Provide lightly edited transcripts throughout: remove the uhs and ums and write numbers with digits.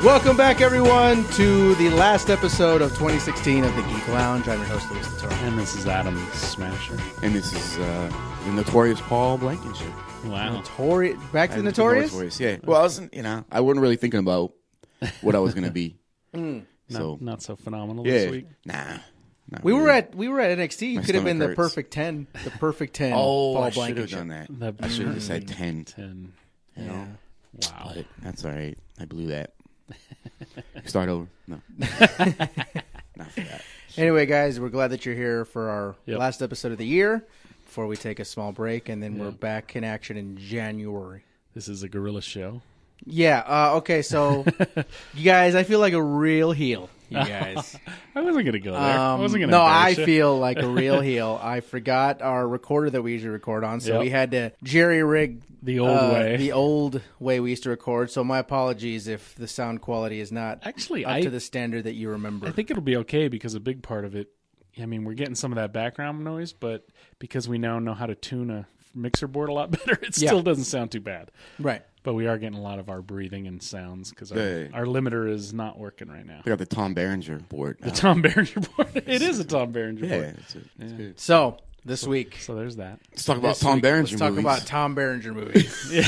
Welcome back, everyone, to the last episode of 2016 of the Geek Lounge. I'm your host, Luis Toro. And this is Adam Smasher. And this is the Notorious Paul Blankenship. Wow. Back to the Notorious? Voice, yeah. Well, I wasn't really thinking about what I was going to be. Not so phenomenal Yeah. this week. Nah. We were at NXT. You My could have been the stomach hurts. perfect 10. The perfect 10. Oh, Paul I should have Blankenship. done that. The I should have just said 10. 10. You know? Wow. But that's all right. I blew that. Start over. No. Not for that. Anyway, guys, we're glad that you're here for our Yep. last episode of the year before we take a small break, and then we're back in action in January. This is a gorilla show. Yeah, okay, so you guys, I feel like a real heel, you guys. I wasn't going to go there. I wasn't going to No, I embarrass you. feel like a real heel. I forgot our recorder that we usually record on, so Yep. we had to jerry-rig The old way. the old way we used to record, so my apologies if the sound quality is not Actually, up to the standard that you remember. I think it'll be okay because a big part of it, I mean, we're getting some of that background noise, but because we now know how to tune a mixer board a lot better, it still doesn't sound too bad. Right. But we are getting a lot of our breathing and sounds because Yeah. our limiter is not working right now. I got the Tom Berenger board. The Tom Berenger board. It is a Tom Berenger Yeah, board. it's good. So, this week, So there's that. Let's talk about this Tom week, Berenger let's talk movies. about Tom Berenger movies.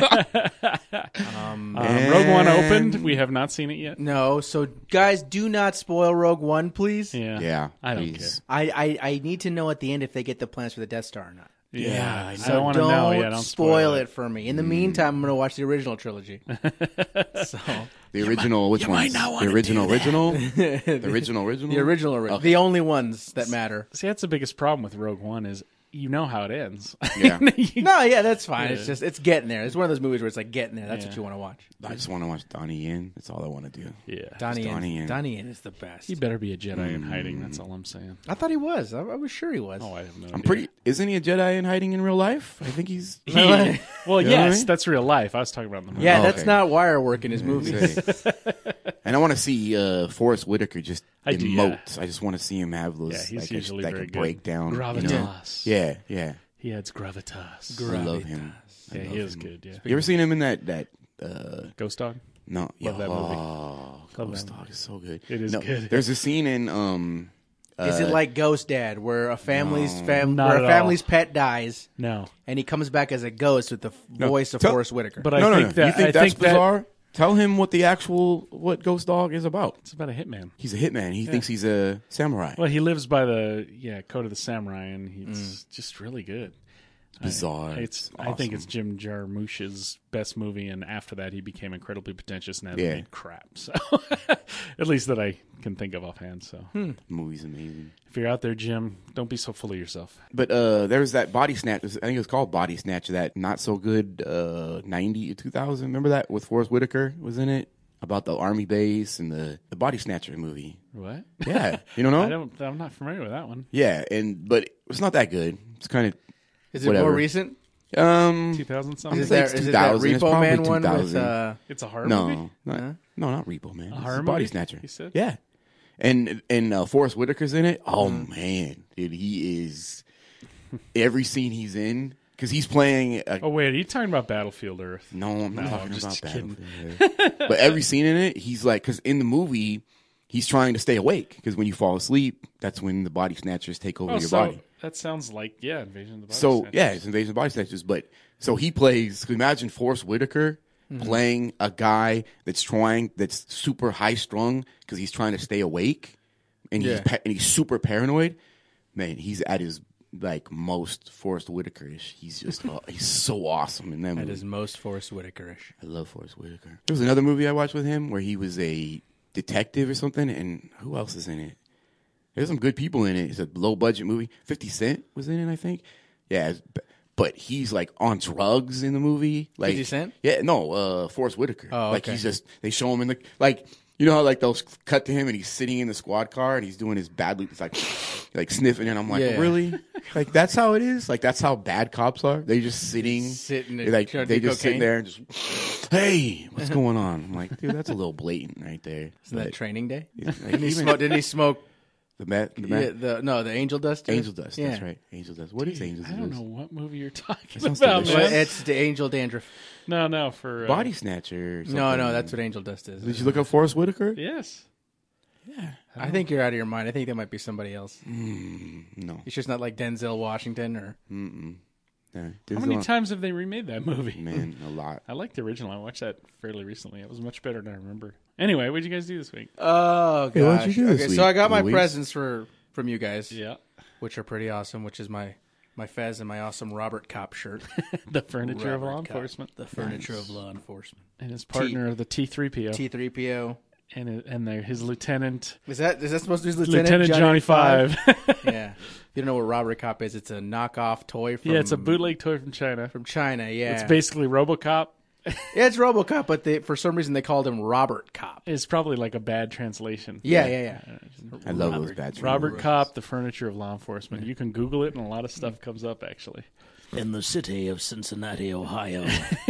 Rogue One opened. We have not seen it yet. No, so guys, do not spoil Rogue One, please. Yeah. Yeah, I don't please. I need to know at the end if they get the plans for the Death Star or not. Yeah. I So don't want to know. Yeah, don't spoil it for me. In the meantime, I'm going to watch the original trilogy. So The original, which one? The original. The original. the original, Okay. the only ones that matter. See, that's the biggest problem with Rogue One is you know how it ends. Yeah. No, yeah, that's fine. Yeah. It's getting there. It's one of those movies where it's like getting there. That's what you want to watch. I just want to watch Donnie Yen. That's all I want to do. Yeah. Donnie Donnie Yen. Yen is the best. He better be a Jedi in hiding. That's all I'm saying. I thought he was. I was sure he was. Oh, I have no idea. I'm pretty. Isn't he a Jedi in hiding in real life? I think he's. Well, You know what I yes, mean? that's real life. I was talking about the movie. Yeah, Oh, that's okay. not wire work in his movies. And I want to see Forrest Whitaker just I do, emote. yeah. I just want to see him have those. Yeah, he's like, usually that very can good. break down. you know? Gravitas. Yeah. He adds gravitas. I love him. Yeah, he is good. Yeah. You ever seen him in that? Ghost Dog. No, Love that movie. Oh, Love Ghost that Dog is so good. It is good. There's a scene in Is it like Ghost Dad, where a family's Not at all. family's pet dies No, and he comes back as a ghost with the voice of tell- Forrest Whitaker? but no, I no, think no. that You think I that's think that bizarre? Tell him what what Ghost Dog is about. it's about a hitman. He's a hitman. He thinks he's a samurai. Well, he lives by the code of the samurai, and he's just really good. Bizarre. I think it's awesome. Jim Jarmusch's best movie, and after that, he became incredibly pretentious and hasn't Yeah. made crap. So, at least that I can think of offhand. So, The movie's amazing. if you're out there, Jim, don't be so full of yourself. But there was that Body Snatch. I think it was called Body Snatch. That not so good 2000. Remember that with Forrest Whitaker was in it about the army base and the Body Snatcher movie. What? Yeah, you don't know? I'm not familiar with that one. Yeah, but it's not that good. It's kind of Is it whatever. more recent? 2000 something. Is say that it's is it that 2000. It's Repo probably Man one with 2000. It's a horror movie. No, not Repo Man. It's horror Body movie, Snatcher. you said? Yeah, and Forrest Whitaker's in it. Oh man, dude, he is every scene he's in because he's playing. Oh wait, are you talking about Battlefield Earth? No, I'm not No, talking I'm just about kidding. Battlefield. But every scene in it, he's like, because in the movie, he's trying to stay awake because when you fall asleep, that's when the body snatchers take over Oh, your so body. that sounds like Invasion of the Body So Snatchers. yeah, it's Invasion of Body Snatchers. But so he plays. Imagine Forrest Whitaker playing a guy that's super high strung because he's trying to stay awake, and he's super paranoid. Man, he's at his like most Forrest Whitaker-ish. He's just he's so awesome in that movie. That is most Forrest Whitaker-ish. I love Forrest Whitaker. There was another movie I watched with him where he was a detective or something, and who else is in it? There's some good people in it. It's a low budget movie. 50 Cent was in it, I think. Yeah, but he's like on drugs in the movie. Like 50 Cent? Yeah, no, Forrest Whitaker. Oh, Like okay. he's just they show him in the like. You know how like they'll cut to him and he's sitting in the squad car and he's doing his bad loop. It's like sniffing, and I'm like, Yeah. really? Like that's how it is. Like that's how bad cops are. They just sitting and like trying to they do just sitting cocaine. there and just, hey, what's going on? I'm like, dude, that's a little blatant right there. Isn't that Training Day? Like, Didn't he smoke The the Angel Dust. Angel Dust. Yeah. That's right. Angel Dust. What is Angel Dust? I don't know what movie you're talking sounds about, delicious. man. It's the Angel Dandruff. No, for Body Snatcher. Or something. No, that's what Angel Dust is. Did you look up Forrest Whitaker? Yes. Yeah. I think you're out of your mind. I think that might be somebody else. No. It's just not like Denzel Washington or. Yeah. How many times have they remade that movie? Man, a lot. I like the original. I watched that fairly recently. It was much better than I remember. Anyway, what did you guys do this week? Oh Hey, what'd gosh. you do this Okay, week, so I got my Luis? presents from you guys, Yeah. which are pretty awesome. Which is my fez and my awesome Robert Kopp shirt. The furniture of Robert law Kopp, enforcement. the furniture of law enforcement. And his partner of the T3PO. T3PO. And his lieutenant. Is that supposed to be Lieutenant Johnny Five. Yeah. You don't know what Robert Kopp is? It's a knockoff toy from. Yeah, it's a bootleg toy from China. from China. Yeah. It's basically RoboCop. Yeah, it's RoboCop, but for some reason they called him Robert Kopp. It's probably like a bad translation. Yeah. I love those bad Robert Kopp, the furniture of law enforcement. You can Google it, and a lot of stuff comes up, actually. In the city of Cincinnati, Ohio,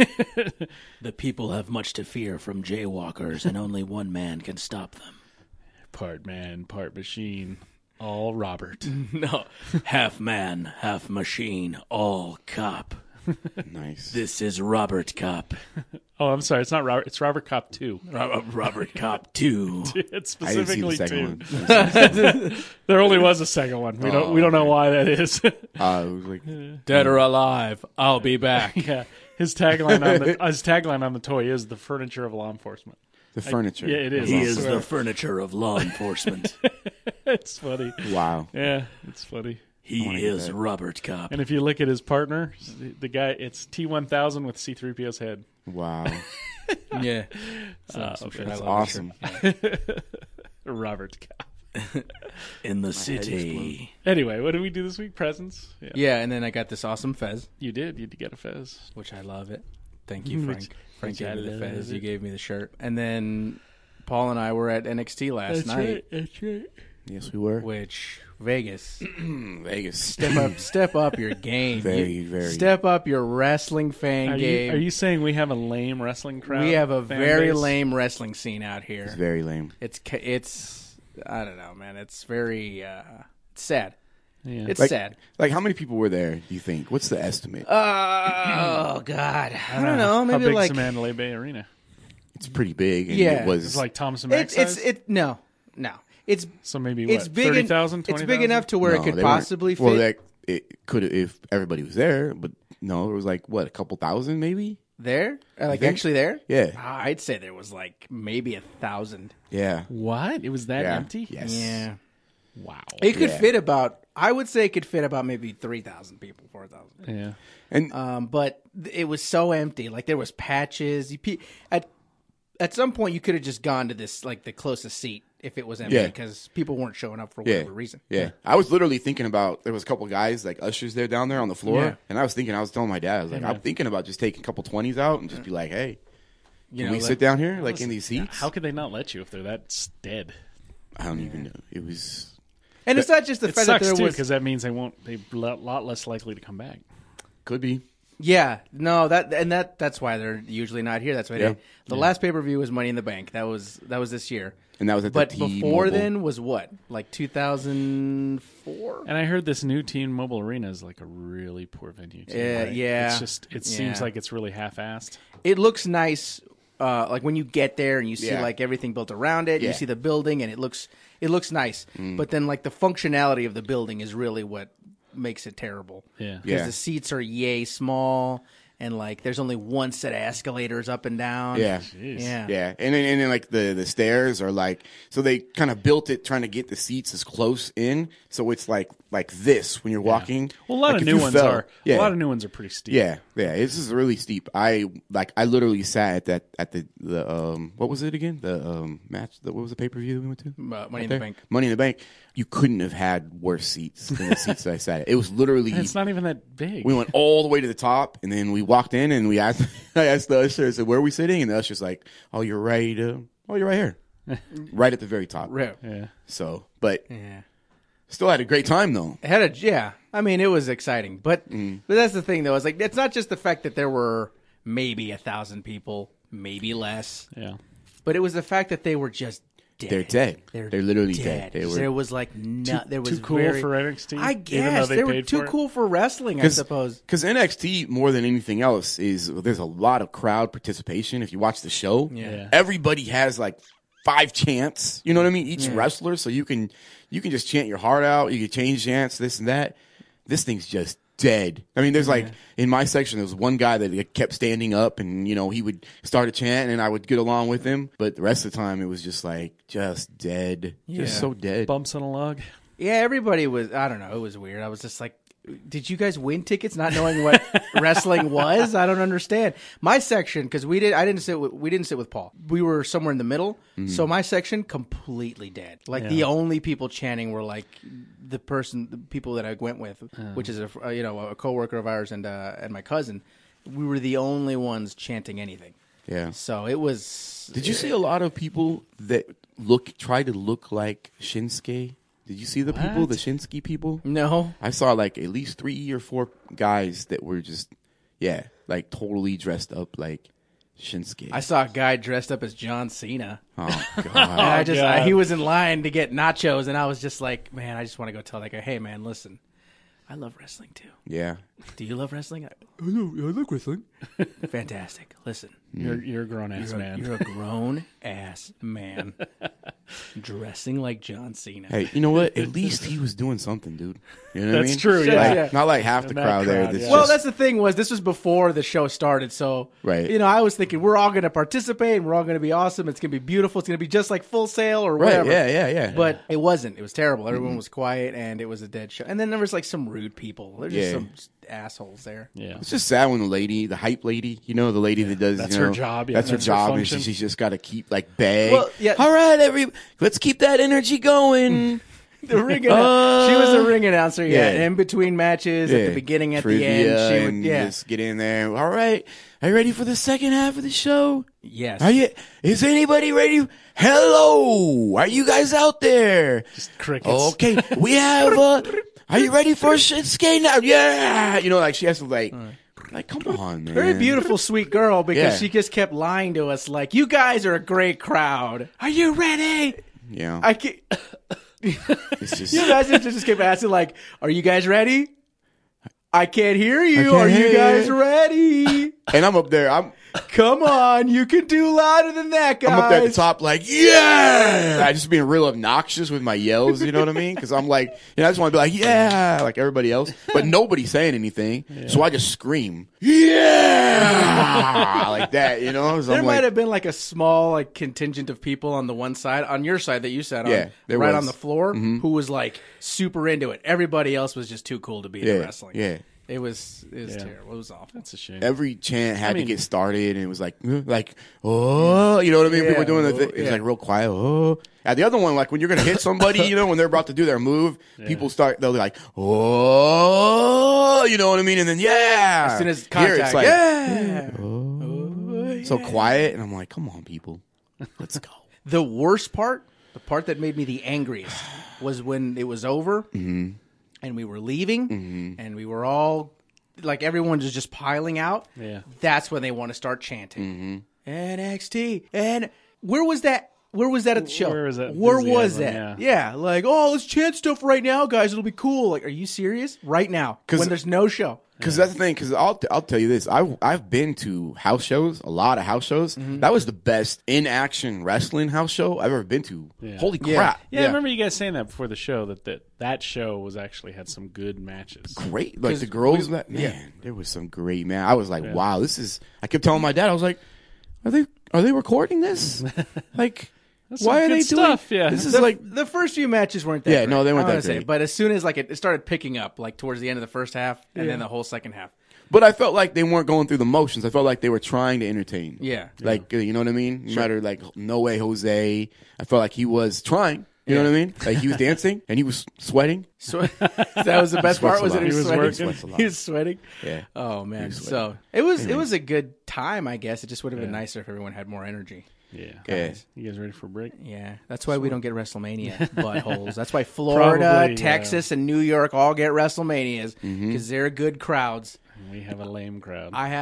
the people have much to fear from jaywalkers, and only one man can stop them. Part man, part machine, all Robert. No, half man, half machine, all cop. Nice. This is Robert Kopp. Oh, I'm sorry. It's not Robert. It's Robert Kopp 2. Robert Kopp 2. It's I didn't see the specifically second 2. one. There only was a second one. We don't know why that is. It was like Dead or alive, I'll be back. Yeah, his tagline on the toy is the furniture of law enforcement. the furniture. Yeah, it is. He I is swear. the furniture of law enforcement. It's funny. Wow. Yeah, it's funny. He wanna is get that. Robert Kopp. And if you look at his partner, the guy, it's T1000 with C-3PO's head. Wow. Yeah. That's love awesome. Robert Kopp. In the city. Anyway, what did we do this week? Presents? Yeah. Yeah, and then I got this awesome fez, You did. You did get a fez. which I love it. Thank you, Frank. Frank which gave I me the love fez. it. You gave me the shirt. And then Paul and I were at NXT last night, That's right. Yes, we were. which Vegas. Vegas. Step up your game. Very, very. Step up your wrestling fan game. Are you saying we have a lame wrestling crowd? We have a fan very base? lame wrestling scene out here. It's very lame. It's I don't know, man. It's very it's sad. Yeah. It's Like- sad. Like, how many people were there, do you think? What's the estimate? Oh God, I don't know. How Maybe big's like the Mandalay Bay Arena? It's pretty big. And Yeah. It was It's like Thompson Mack it's size? no. It's So maybe it's what? big. 30,000, It's 20,000? big enough to where No, it could they weren't- possibly fit. Well, it could if everybody was there, but no, it was like, what, a couple thousand maybe? there, like think- actually there. Yeah. I'd say there was like maybe 1,000. Yeah. What? It was that Yeah. empty? Yes. Yeah, Wow. it could Yeah. fit about. I would say it could fit about maybe 3,000 people, 4,000. Yeah. And But it was so empty. Like there was patches. At some point, you could have just gone to this like the closest seat if it was empty Yeah. because people weren't showing up for yeah, whatever reason. yeah. I was literally thinking about, there was a couple guys, like ushers there down there on the floor. Yeah. And I was telling my dad, I was like, I'm thinking about just taking a couple 20s out and just be like, hey, You can know, we like- sit down here, like in these seats? How could they not let you if they're that dead? I don't even know. It was, And it's not just the It fact that sucks there too was. because that means they're a lot less likely to come back. could be. Yeah, no, that's why they're usually not here. That's why Yeah. the last pay per view was Money in the Bank. That was this year. And that was at But the before T-Mobile. then was what, like 2004? And I heard this new T-Mobile Arena is like a really poor venue. Too, Yeah, right? yeah. It's just it seems Yeah. like it's really half-assed. It looks nice, like when you get there and you see Yeah. like everything built around it. Yeah. You see the building and it looks nice. But then like the functionality of the building is really what makes it terrible. Yeah. Because Yeah. the seats are yay small and like there's only one set of escalators up and down. Yeah. Jeez. Yeah. Yeah, and then like the stairs are like, so they kind of built it trying to get the seats as close in, so it's like this when you're walking. Well, a lot Like, of if new you ones fell- are. Yeah, A lot of new ones are pretty steep. yeah. This is really steep. I literally sat at the what was it again? The match. What was the pay per view that we went to? Money in the Bank. Money in the Bank. You couldn't have had worse seats than the seats that I sat at. It was literally. And it's not even that big. We went all the way to the top, and then we walked in, and I asked the usher, I said, "Where are we sitting?" And the usher's like, "Oh, you're right. You're right here, right at the very top." Yeah. So, but Yeah. still had a great time though. It had yeah. I mean, it was exciting, but that's the thing though. It's like it's not just the fact that there were maybe 1,000 people, maybe less, Yeah. but it was the fact that they were just dead. They're dead. They're literally dead. There was like there was too cool for NXT. I guess they were too cool for wrestling. I suppose because NXT more than anything else there's a lot of crowd participation. If you watch the show, everybody has like 5 chants. You know what I mean? Each wrestler, so you can just chant your heart out. You can change chants, this and that. This thing's just dead. I mean, there's like in my section, there was one guy that kept standing up, and he would start a chant, and I would get along with him. But the rest of the time, it was just like dead, just so dead. Bumps on a log. Yeah, everybody was. I don't know. It was weird. I was just like, did you guys win tickets not knowing what wrestling was? I don't understand. My section, because we didn't sit with Paul. We were somewhere in the middle. So my section completely dead. Like the only people chanting were like the people that I went with, which is a coworker of ours and my cousin. We were the only ones chanting anything. Yeah. So it was. Did you see a lot of people that try to look like Shinsuke? Did you see the people, the Shinsuke people? No. I saw like at least 3 or 4 guys that were just, like totally dressed up like Shinsuke. I saw a guy dressed up as John Cena. Oh, God. And he was in line to get nachos, and I was just like, man, I just want to go tell that guy, hey, man, listen, I love wrestling too. Yeah. Do you love wrestling? I like wrestling. Fantastic. Listen. You're a grown-ass man. You're a grown-ass man dressing like John Cena. Hey, you know what? At least he was doing something, dude. You know what I mean? That's true, Like, not like half the crowd there. That's the thing this was before the show started, so right. I was thinking we're all going to participate and we're all going to be awesome. It's going to be beautiful. It's going to be just like Full Sail or whatever. Right, yeah. But it wasn't. It was terrible. Everyone was quiet, and it was a dead show. And then there was like some rude people. There's just some assholes there. Yeah. It's just sad when the hype lady, the lady that does, that's her job. That's her job, and she's just got to keep like beg. Well, all right, let's keep that energy going. The ring she was a ring announcer, in between matches, at the beginning, at Trivia, the end. She would, just get in there. All right, are you ready for the second half of the show? Yes. Is anybody ready? Hello, are you guys out there? Just crickets. Okay, we have. Are you ready for Shinsuke now? Yeah, like she has to like, come on, man. Very beautiful, sweet girl, because she just kept lying to us, like, you guys are a great crowd. Are you ready? Yeah, I can't. It's just, You guys just kept asking, like, are you guys ready? I can't hear you. Are you guys ready? And I'm up there. Come on, you can do louder than that, guys. I'm up there at the top, like, yeah! I just being real obnoxious with my yells, you know what I mean? Because I'm like, I just want to be like, yeah, like everybody else. But nobody's saying anything, so I just scream, yeah! Like that, So there might have been like a small like contingent of people on the one side, on your side that you sat on, right on the floor, who was like super into it. Everybody else was just too cool to be in wrestling. Yeah. It was terrible. It was awful. That's a shame. Every chant had to get started, and it was like, oh, you know what I mean? People were doing the thing. It was like real quiet. Oh, and the other one, like when you're gonna hit somebody, when they're about to do their move, people they'll be like, oh, you know what I mean? And then as soon as contact, here it's like, so quiet, and I'm like, come on, people, let's go. The worst part, the part that made me the angriest, was when it was over. Mm-hmm. And we were leaving, and we were all, like, everyone was just piling out. Yeah. That's when they want to start chanting. NXT. And where was that? Where was that at the show? Where was that? Where was that? Yeah. Like, let's chant stuff right now, guys. It'll be cool. Like, are you serious? Right now, when there's no show. Because that's the thing. Because I'll tell you this. I've been to house shows, a lot of house shows. That was the best in action wrestling house show I've ever been to. Yeah. Holy crap! Yeah, I remember you guys saying that before the show that show was actually had some good matches. Great, like the girls. There was some great I was like, wow, this is. I kept telling my dad, I was like, are they recording this? Like. Why are they stuff? doing? Yeah, this is like the first few matches weren't that. Great, no, they weren't that great. But as soon as like it started picking up, like towards the end of the first half, and then the whole second half. But I felt like they weren't going through the motions. I felt like they were trying to entertain. Yeah, like you know what I mean. No matter like No Way Jose, I felt like he was trying. You know what I mean? Like he was dancing and he was sweating. That was the best part. Was that he was sweating? He was sweating. Yeah. Oh man. So it was a good time. I guess it just would have been nicer if everyone had more energy. Yeah. Guys. You guys ready for a break? Yeah. That's why we don't get WrestleMania buttholes. That's why Florida, Texas, and New York all get WrestleManias because they're good crowds. We have a lame crowd. I have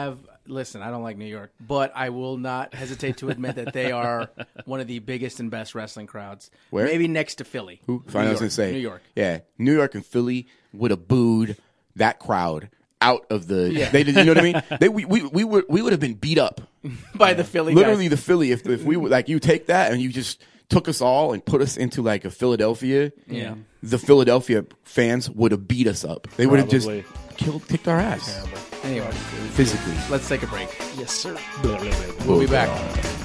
listen, I don't like New York, but I will not hesitate to admit that they are one of the biggest and best wrestling crowds. Where? Maybe next to Philly. Who? New I was York. going to say. New York. Yeah. New York and Philly would have booed that crowd out of the. Yeah. They, you know what I mean? We would have been beat up. By the Philly Literally, guys. the Philly. If we were like, you take that and you just took us all and put us into like a Philadelphia. Yeah. The Philadelphia fans would have beat us up. They would have just Probably. kicked our ass Anyway, physically. let's take a break. Yes, sir. We'll be back.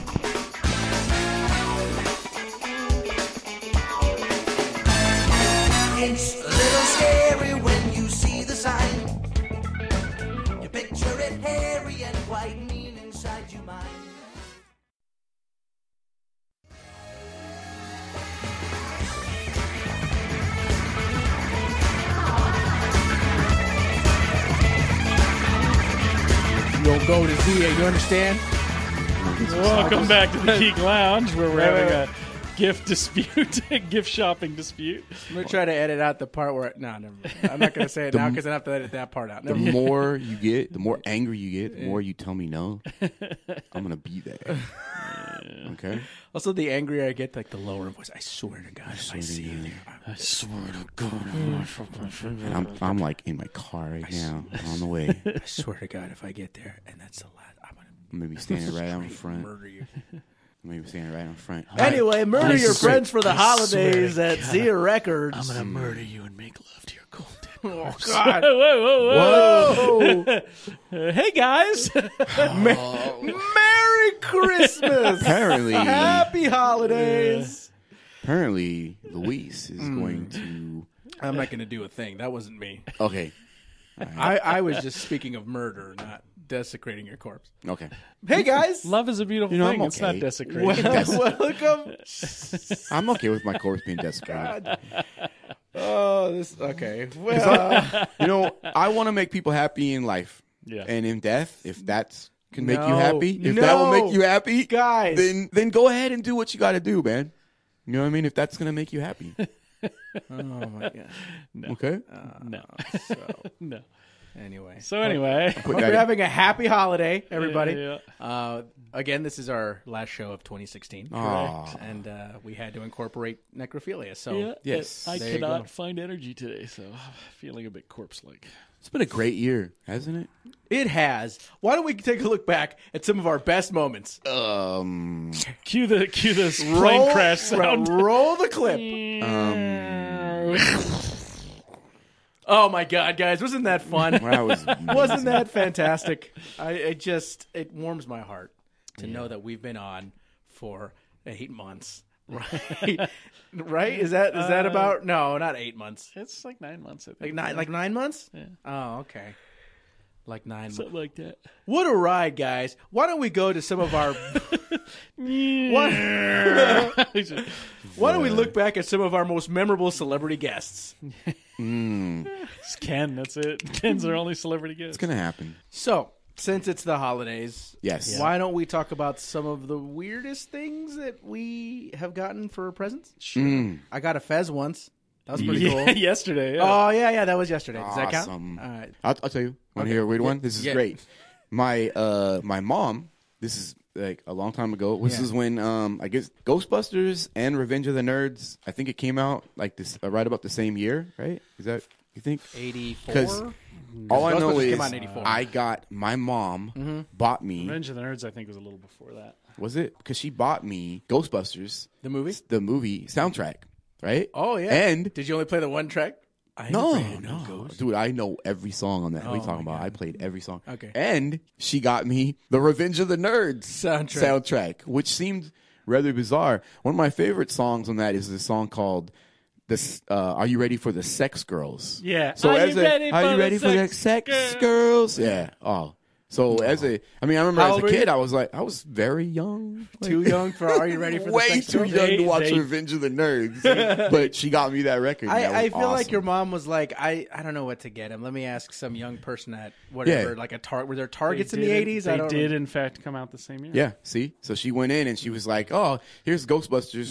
It's a little scary when you see the sign. You picture it hairy and whitening inside your mind. You don't go to ZA, you understand? Welcome back to the Geek Lounge, where we're having a gift dispute, gift shopping dispute. I'm going to try to edit out the part where... No, never mind. I'm not going to say it now because I have to edit that part out. The Never mind. more you get, the more angry you get, the more you tell me no. I'm gonna be there. Okay. Also, the angrier I get, like the lower voice. I swear to God, if I see you there, I swear to God. And I'm like in my car right now, on the way. I swear to God, if I get there and that's the last, I'm going I'm gonna be standing right out in to front. murder you. I'm gonna be standing right in front. Anyway, murder your swear- friends for the I holidays swear to at God. Zia Records. I'm gonna murder you and make love to your cold dead. Oh, God. Whoa, whoa, Whoa. whoa. Hey, guys. Merry Christmas. Apparently, Happy holidays. apparently, Luis is going to. I'm not going to do a thing. That wasn't me. Okay. I was just speaking of murder, not desecrating your corpse. Okay. Hey, guys. Love is a beautiful You know, thing. I'm It's not okay. desecrated. Welcome. I'm okay with my corpse being desecrated. Oh, this. Okay. Well, You know, I want to make people happy in life. Yeah. And in death, if that's can make you No. happy, if that will No. make you happy, Guys. then go ahead and do what you got to do, man. You know what I mean? If that's gonna make you happy, oh my God. okay. No. So, No. anyway. So anyway. Hope you're having a happy holiday, everybody. Yeah. Again, this is our last show of 2016. Aw. And we had to incorporate necrophilia. So Yeah, Yes. I There you go. cannot find energy today, so I'm feeling a bit corpse-like. It's been a great year, hasn't it? it has. Why don't we take a look back at some of our best moments? Cue this plane crash sound. Roll the clip. Oh my God, guys. Wasn't that fun? That was Wasn't that fantastic? It warms my heart to know that we've been on for 8 months. Right? Right? Is that about? No, not 8 months. It's like 9 months, I think. Like 9 months? Yeah. Oh, okay. Like 9 months. Something like that. What a ride, guys. Why don't we go to some of our Why don't we look back at some of our most memorable celebrity guests? It's Ken, that's it. Ken's our only celebrity guest. It's gonna happen. So, since it's the holidays, Yes. why don't we talk about some of the weirdest things that we have gotten for presents? Sure. I got a Fez once. That was pretty Yeah, cool. yesterday. Yeah. Oh, yeah, that was yesterday. Does that count? Awesome. All right. I'll tell you. Want to hear a weird one? This is Yeah. great. My mom. This is like a long time ago. This Yeah. is when I guess Ghostbusters and Revenge of the Nerds. I think it came out like this right about the same year, right? Is that you think? 84? 'Cause all I know Ghostbusters is came out in 84. I got my mom bought me. Revenge of the Nerds, I think, was a little before that. Was it because she bought me Ghostbusters, The movie? the movie soundtrack, right? Oh, yeah. And Did you only play the one track? no, dude, I know every song on that. What are you talking about? I played every song. Okay. And she got me the Revenge of the Nerds soundtrack, which seemed rather bizarre. One of my favorite songs on that is the song called "This." Are you ready for the Sex Girls? Yeah. So Are as you a, ready are for you the ready for the sex Sex girls? Girls? Yeah. Oh. So as a, I mean, I remember How as old a were you? kid, I was very young. Too young for Are You Ready for the Way Sex too Girls? young to watch They- Revenge of the Nerds, but she got me that record. and that I was feel like awesome. your mom was like, I don't know what to get him. Let me ask some young person at whatever, Yeah. like were there Targets in They the did- 80s? They I don't did, know. in fact, come out the same year. Yeah, see? So she went in and she was like, oh, here's Ghostbusters.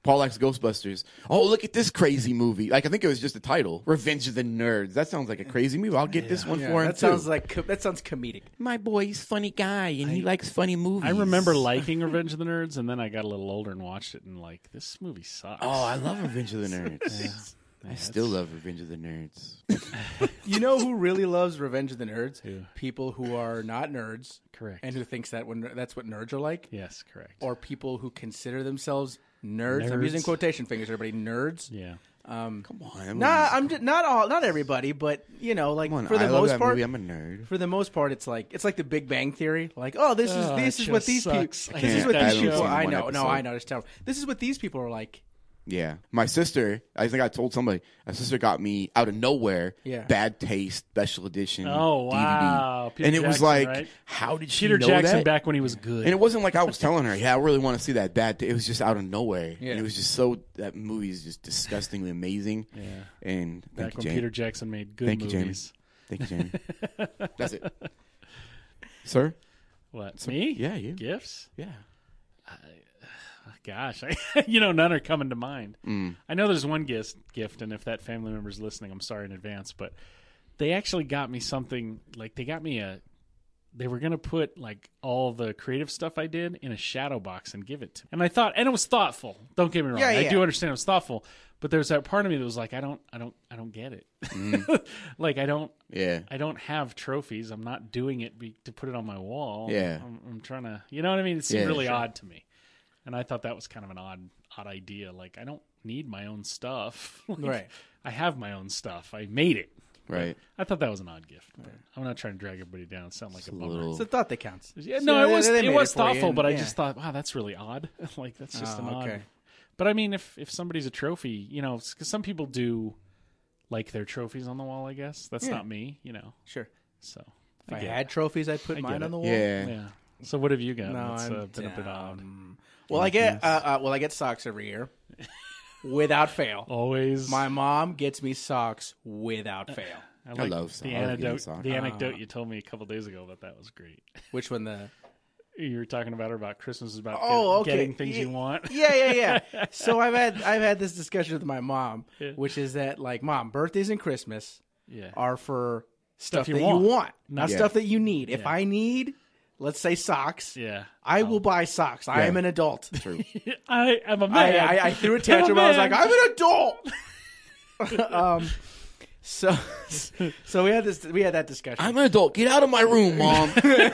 Paul likes Ghostbusters. Oh, look at this crazy movie. Like, I think it was just the title. Revenge of the Nerds. That sounds like a crazy movie. I'll get this one for him, that too. that sounds comedic. My boy's funny guy, and he likes funny movies. I remember liking Revenge of the Nerds, and then I got a little older and watched it, and like, this movie sucks. Oh, I love Revenge of the Nerds. I still love Revenge of the Nerds. You know who really loves Revenge of the Nerds? Who? People who are not nerds. Correct. And who thinks that that's what nerds are like. Yes, correct. Or people who consider themselves nerds. I'm using quotation fingers, everybody. Nerds. Yeah. Come on. Not everybody, but you know, like for the I love most that part, movie. I'm a nerd. for the most part, it's like the Big Bang Theory. Like, oh, this is what these people. sucks. This is what I these haven't people. seen I one know. No, episode. I know. It's terrible. This is what these people are like. Yeah. My sister, I think I told somebody, my sister got me out of nowhere, Bad Taste Special Edition Oh, wow. DVD. Peter And it was Jackson, like, right? how did she Peter know Jackson that? back when he was good. And it wasn't like I was telling her, I really want to see that Bad Taste. It was just out of nowhere. Yeah. And it was just that movie is just disgustingly amazing. Yeah. And Back thank you, when Jamie. Peter Jackson made good Thank you, Jamie. movies. Thank you, Jamie. That's it. Sir? What, me? Yeah, you. Gifts? Yeah. Gosh, none are coming to mind. Mm. I know there's one gift, and if that family member's listening, I'm sorry in advance, but they actually got me something, like they were going to put like all the creative stuff I did in a shadow box and give it to me. And I thought, and it was thoughtful. Don't get me wrong. Yeah, I yeah. do understand it was thoughtful, but there's that part of me that was like, I don't get it. Like I don't have trophies. I'm not doing it to put it on my wall. Yeah. I'm trying to, you know what I mean? It seemed Yeah, really sure. odd to me. And I thought that was kind of an odd idea. Like, I don't need my own stuff. Like, Right. I have my own stuff. I made it. Right. I thought that was an odd gift. But I'm not trying to drag everybody down. It sounded like a bummer. little- It's the thought that counts. Yeah, So no, they it made was for you, thoughtful, and- but I yeah. just thought, wow, that's really odd. Like, that's just an odd. okay. But I mean, if somebody's a trophy, because some people do like their trophies on the wall, I guess. That's Yeah. not me, Sure. So, If I get had trophies, I'd put I mine get on the it. wall. Yeah. it. Yeah. So what have you got? No, That's I'm been a bit odd. Well, I get socks every year, without fail. Always. My mom gets me socks without fail. I love socks. the I love getting anecdote. socks. The anecdote you told me a couple days ago about that was great. Which one? The You were talking about her about Christmas is about okay. getting things you want. Yeah. So I've had this discussion with my mom, which is that like, Mom, birthdays and Christmas Yeah. are for stuff you that want. you want, not Yeah. stuff that you need. If Yeah. I need, let's say, socks, Yeah. I will buy socks. I am an adult. True. I am a man. I threw a tantrum. I was like, I'm an adult. So we had that discussion. I'm an adult. Get out of my room, Mom.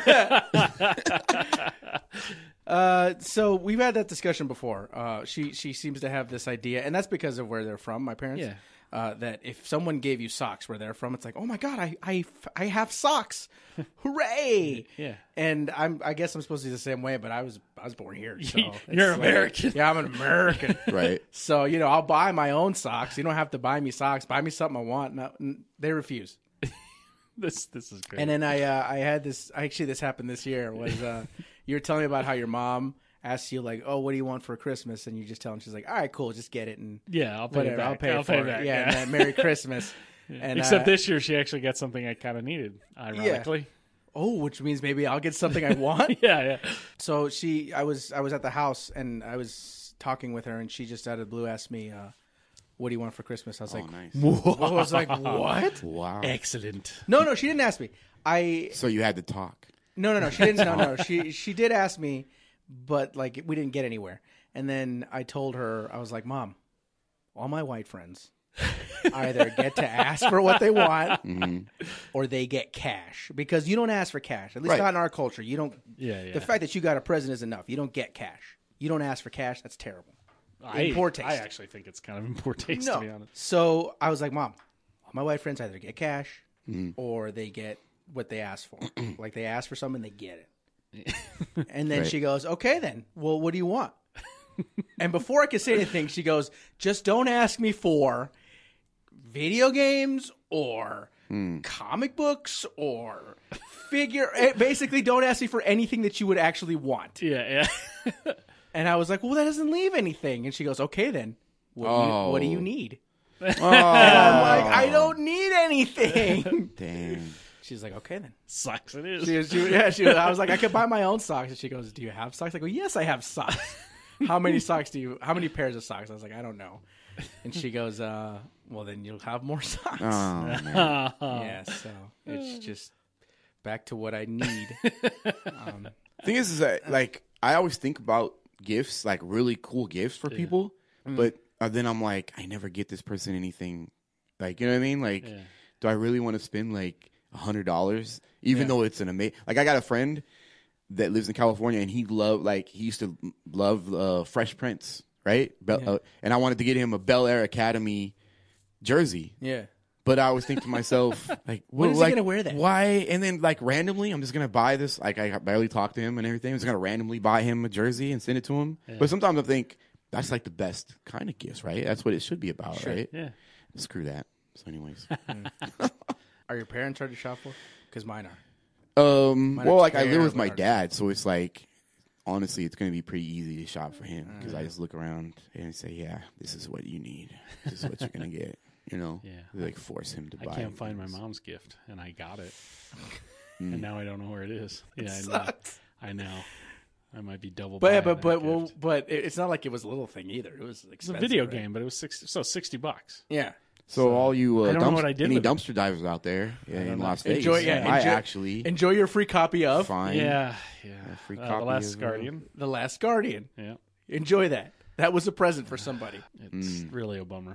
So we've had that discussion before. She seems to have this idea, and that's because of where they're from, my parents. Yeah. That if someone gave you socks where they're from, it's like, oh my god, I have socks, hooray! Yeah. And I guess I'm supposed to be the same way, but I was born here. So You're it's American. Yeah, I'm an American. Right. So I'll buy my own socks. You don't have to buy me socks. Buy me something I want. No, they refuse. This is great. And then I had this. Actually, this happened this year. Was you were telling me about how your mom asked you like, oh, what do you want for Christmas? And you just tell her, she's like, all right, cool, just get it and yeah, I'll pay whatever, it back. I'll pay I'll for pay it. back. Yeah, and then Merry Christmas. And Except this year, she actually got something I kind of needed. Ironically. Oh, which means maybe I'll get something I want. Yeah. So I was at the house and I was talking with her and she just out of the blue asked me, what do you want for Christmas? I was like, nice. I was like, what? Wow. Excellent. No, she didn't ask me. So you had to talk. No, she didn't. No, she did ask me, but like we didn't get anywhere. And then I told her, I was like, Mom, all my white friends either get to ask for what they want or they get cash because you don't ask for cash. At least Right. not in our culture. You don't. Yeah. The fact that you got a present is enough. You don't get cash. You don't ask for cash. That's terrible. In poor taste. I actually think it's kind of in poor taste, to be honest. So I was like, Mom, all my white friends either get cash or they get what they ask for. Like they ask for something, they get it. And then Right. she goes, okay, then. Well, what do you want? And before I could say anything, she goes, just don't ask me for video games or comic books or basically don't ask me for anything that you would actually want. Yeah. And I was like, well, that doesn't leave anything. And she goes, okay, then. What do you need? Oh, And I'm like, I don't need anything. damn. She's like, okay, then. Sucks it is. I was like, I could buy my own socks. And she goes, do you have socks? I go, yes, I have socks. how many pairs of socks? I was like, I don't know. And she goes, well, then you'll have more socks. Oh, man. Yeah, so it's just back to what I need. Thing is that like I always think about gifts, like really cool gifts for people, but then I'm like, I never get this person anything. Like, you know what I mean? Like, do I really want to spend like $100, even though it's an amazing? Like, I got a friend that lives in California, and he used to love Fresh Prince, right? And I wanted to get him a Bel Air Academy jersey. Yeah. But I always think to myself, like, when is he gonna wear that? Why? And then, like, randomly, I'm just gonna buy this. Like, I barely talk to him and everything. I'm just gonna randomly buy him a jersey and send it to him. Yeah. But sometimes I think that's like the best kind of gifts, right? That's what it should be about, right? Yeah. Screw that. So, anyways, Are your parents hard to shop for? Because mine are. well, like I live with my dad, so it's like, honestly, it's gonna be pretty easy to shop for him because I just look around and say, yeah, this is what you need. This is what you're gonna get. You know, they like force him to buy. I can't find my mom's gift, and I got it, and now I don't know where it is. Yeah, I know. I might be double. But it's not like it was a little thing either. It was expensive. It's a video game, but it was $60. Yeah. So all you I don't know what I did any with it. dumpster divers out there in Las Vegas, enjoy your free copy of fine. Yeah. Free The copy Last of, Guardian. The Last Guardian. Yeah. Enjoy that. That was a present for somebody. It's really a bummer.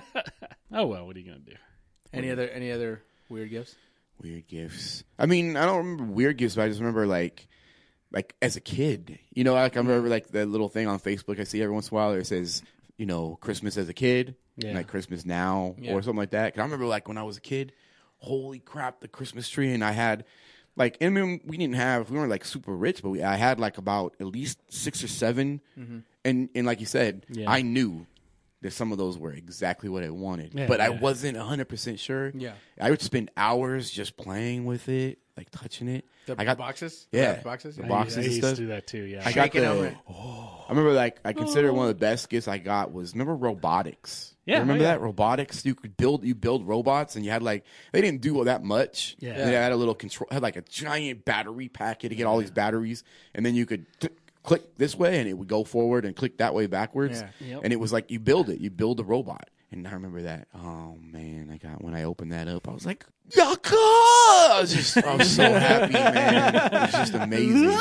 Oh well, what are you gonna do? Any other weird gifts? Weird gifts. I mean, I don't remember weird gifts, but I just remember like as a kid, you know, like I remember like the little thing on Facebook I see every once in a while that says, you know, Christmas as a kid, like Christmas now or something like that. 'Cause I remember like when I was a kid, holy crap, the Christmas tree, and I had like, I mean, we weren't like super rich, but I had like about at least 6 or 7, and like you said, I knew that some of those were exactly what I wanted, but I wasn't 100% sure. Yeah, I would spend hours just playing with it, like touching it. I got boxes. Yeah, boxes. The boxes I and used stuff. to do that too. Yeah, I got I remember like I consider one of the best gifts I got was robotics. Yeah, you remember that robotics? You could build robots, and you had like they didn't do that much. Yeah, they had a little control, had like a giant battery packet to get all these batteries, and then you could click this way, and it would go forward, and click that way backwards. Yeah. And it was like you build the robot. And I remember that. Oh man, when I opened that up, I was like, "Yucca!" I was so happy, man. It was just amazing.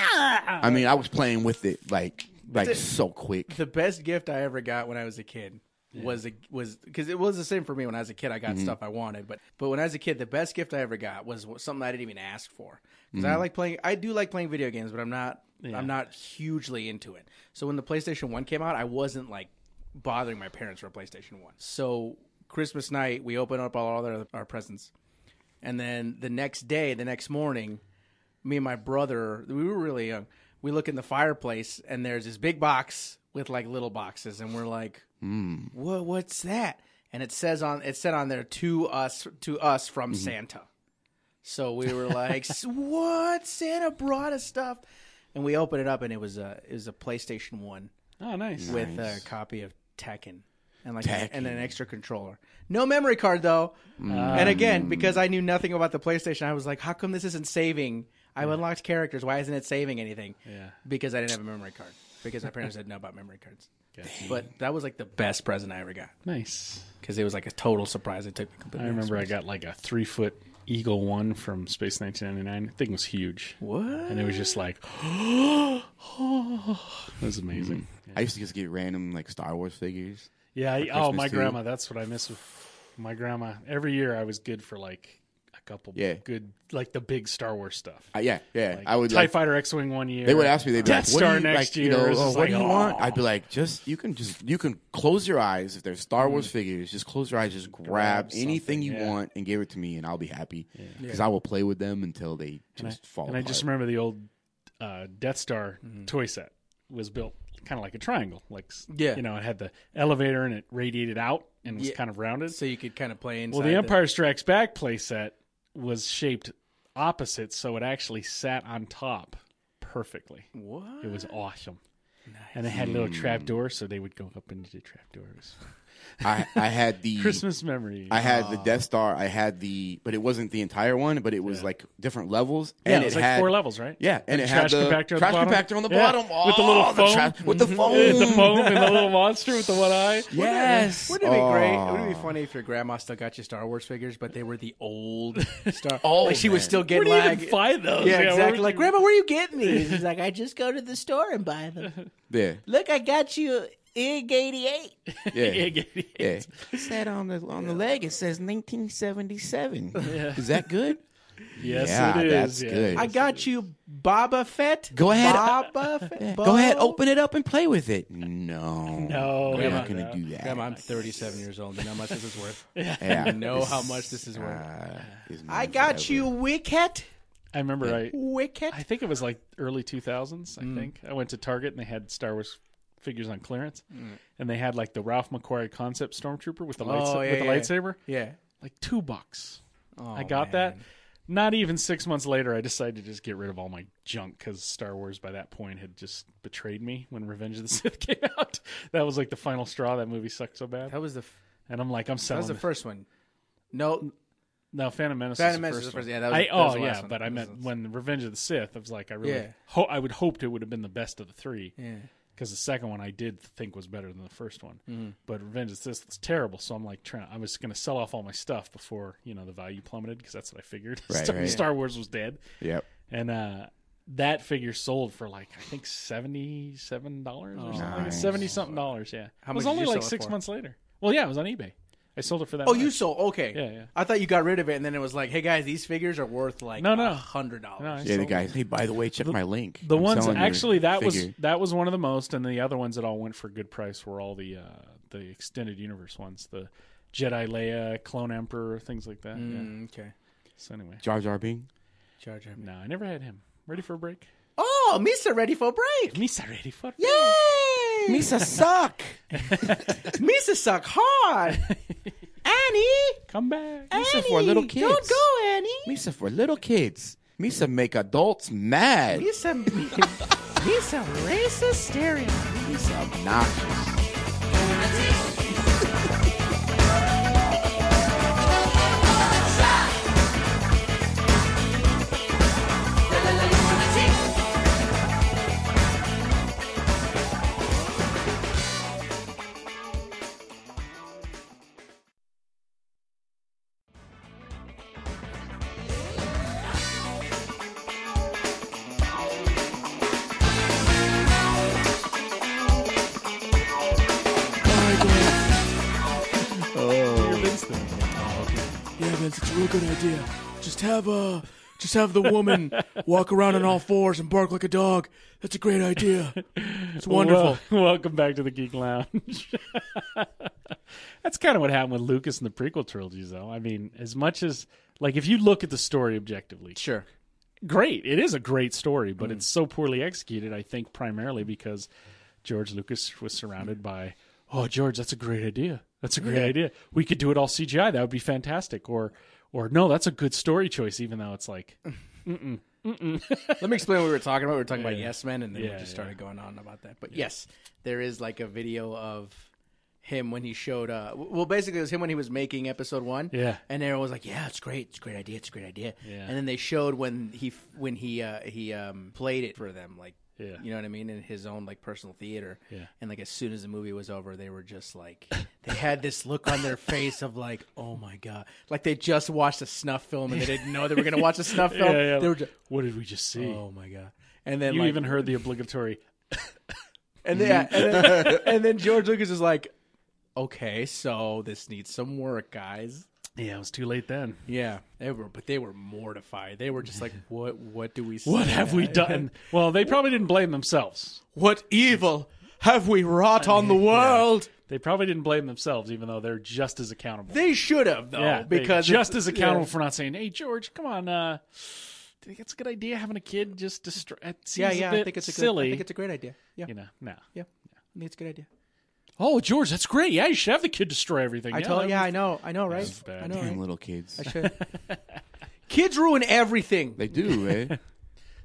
I mean, I was playing with it like so quick. The best gift I ever got when I was a kid was because it was the same for me when I was a kid. I got stuff I wanted, but when I was a kid, the best gift I ever got was something I didn't even ask for because I do like playing video games, but I'm not hugely into it. So when the PlayStation 1 came out, I wasn't like bothering my parents for a PlayStation 1. So Christmas night, we opened up all our presents. And then the next morning, me and my brother, we were really young. We look in the fireplace, and there's this big box with like little boxes, and we're like, what's that? And it said on there to us from Santa. So we were like, what? Santa brought us stuff. And we opened it up, and it was a PlayStation 1. Oh, nice. With a copy of Tekken and and an extra controller. No memory card though. And again, because I knew nothing about the PlayStation, I was like, how come this isn't saving? I've unlocked characters. Why isn't it saving anything? Yeah. Because I didn't have a memory card. Because my parents didn't know about memory cards. But that was like the best present I ever got. Nice. Because it was like a total surprise. It took me completely. I remember I got like a 3-foot Eagle 1 from Space 1999. The thing was huge. What? And it was just like, it was amazing. I used to just get random like Star Wars figures. Yeah. My grandma. That's what I miss with my grandma. Every year I was good for like a couple good, like the big Star Wars stuff. Yeah. Like I would TIE Fighter X-Wing one year. They would ask me, they'd be Death like, Star what do you, next like, year. You know, what do you want? Oh. I'd be like, you can close your eyes. If there's Star Wars figures, just close your eyes, just grab anything you want and give it to me, and I'll be happy. Because I will play with them until they just fall apart. And I just remember the old Death Star toy set was built kind of like a triangle. You know, it had the elevator and it radiated out and was kind of rounded. So you could kind of play inside. Well, the Empire Strikes Back play set was shaped opposite, so it actually sat on top perfectly. What? It was awesome. Nice. And it had a little trap door, so they would go up into the trap door. I had the Christmas memory. I had the Death Star. But it wasn't the entire one. But it was like different levels. Yeah, and it was it like had 4 levels, right? Yeah, and The it had trash the compactor trash on the bottom? compactor on the Yeah. bottom. With the little Oh, foam. with the foam. The foam and the little monster with the one eye. Yes. Wouldn't it be great? Wouldn't it be funny if your grandma still got you Star Wars figures, but they were the old Star? Oh, like she was man. still Where getting do you like even find those? yeah, where exactly. would Like you- Grandma, where are you getting these? She's like, I just go to the store and buy them. Yeah. Look, I got you IG 88. Yeah. Yeah. Yeah. It said on the leg it says 1977. Is that good? Yes, Yeah, it is. that's yeah. good. I got you Boba Fett. Go ahead. Boba Fett. Go ahead, open it up and play with it. No. No, We're yeah, not going to no. do that. Grandma, I'm 37 years old. You know how much this is worth? Yeah. You know how much this is worth. Is I mine got forever. you Wicket. I remember Wicket. I think it was like early 2000s, I think. I went to Target and they had Star Wars figures on clearance. And they had like the Ralph McQuarrie concept stormtrooper with the, lightsaber. Yeah. Like $2. Oh, I got that. Not even 6 months later, I decided to just get rid of all my junk because Star Wars by that point had just betrayed me when Revenge of the Sith came out. That was like the final straw. That movie sucked so bad. That was the And I'm like, I'm that selling was the it. first one. No, No, Phantom Menace Phantom was Menace the was first the first. one. Yeah, that was the last one. but I meant when Revenge of the Sith, I was like, I really, Yeah. I would hoped it would have been the best of the three. Yeah. Because the second one I did think was better than the first one, Mm-hmm. but Revenge of the Sith was terrible. So I'm like, I was going to sell off all my stuff before the value plummeted because that's what I figured. Right. Star Wars was dead, Yep. and that figure sold for like I think $77 or something, nice. $70-something. Yeah, How it was much only did you like sell it 6 for? months later. Well, yeah, it was on eBay. I sold it for that. Oh, much. you sold? Okay. Yeah. I thought you got rid of it, and then it was like, hey guys, these figures are worth like No. $100. No, I Yeah, the guys. Hey, by the way, check my link. The I'm ones selling your actually that figure. was one of the most, and the other ones that all went for a good price were all the extended universe ones, the Jedi Leia, Clone Emperor, things like that. Yeah. Okay. So anyway, Jar Jar Bing. Jar Jar. no, I never had him. Ready for a break? Oh, Misa ready for a break. Misa ready for Yay! Misa suck. Misa suck hard. Annie. come back. Misa for little kids. Don't go, Annie. Misa for little kids. Misa make adults mad. Misa racist stereo. Misa obnoxious. Yeah, Vince, it's a real good idea. Just have the woman walk around on all fours and bark like a dog. That's a great idea. It's wonderful. Welcome back to the Geek Lounge. That's kind of what happened with Lucas in the prequel trilogies, though. I mean, as much as like if you look at the story objectively, Sure. great. It is a great story, but it's so poorly executed, I think, primarily because George Lucas was surrounded by, oh, George, that's a great idea. That's a great idea. We could do it all CGI. That would be fantastic. Or no, that's a good story choice, even though it's like, Let me explain what we were talking about. We were talking about Yes Men, and then we Yeah, just started going on about that. But yes, there is like a video of him when he showed well, basically it was him when he was making episode 1. Yeah. And everyone was like, yeah, it's great. It's a great idea. It's a great idea. Yeah. And then they showed when he played it for them, like, Yeah. you know what I mean, in his own like personal theater. Yeah. And like as soon as the movie was over, they were just like, they had this look on their face of like, oh my God. Like they just watched a snuff film and they didn't know they were going to watch a snuff film. yeah, They were just, what did we just see? oh my God. And then You like, even heard the obligatory, and then George Lucas is like, okay, so this needs some work, guys. yeah, it was too late then. Yeah, they were mortified. They were just like, what do we say? What have we done? Well, they probably didn't blame themselves. What evil have we wrought on the world? They probably didn't blame themselves, even though they're just as accountable. They should have though, yeah, because just it's- as accountable yeah. for not saying, "Hey, George, come on, do you think it's a good idea having a kid just destroy?" It Yeah, seems yeah, a bit I think it's silly. I think it's a great idea. Yeah, no. yeah, I think it's a good idea. Oh, George, that's great. Yeah, you should have the kid destroy everything. I know, right? That's bad. I know, Damn right? little kids. I should. Kids ruin everything. They do, eh?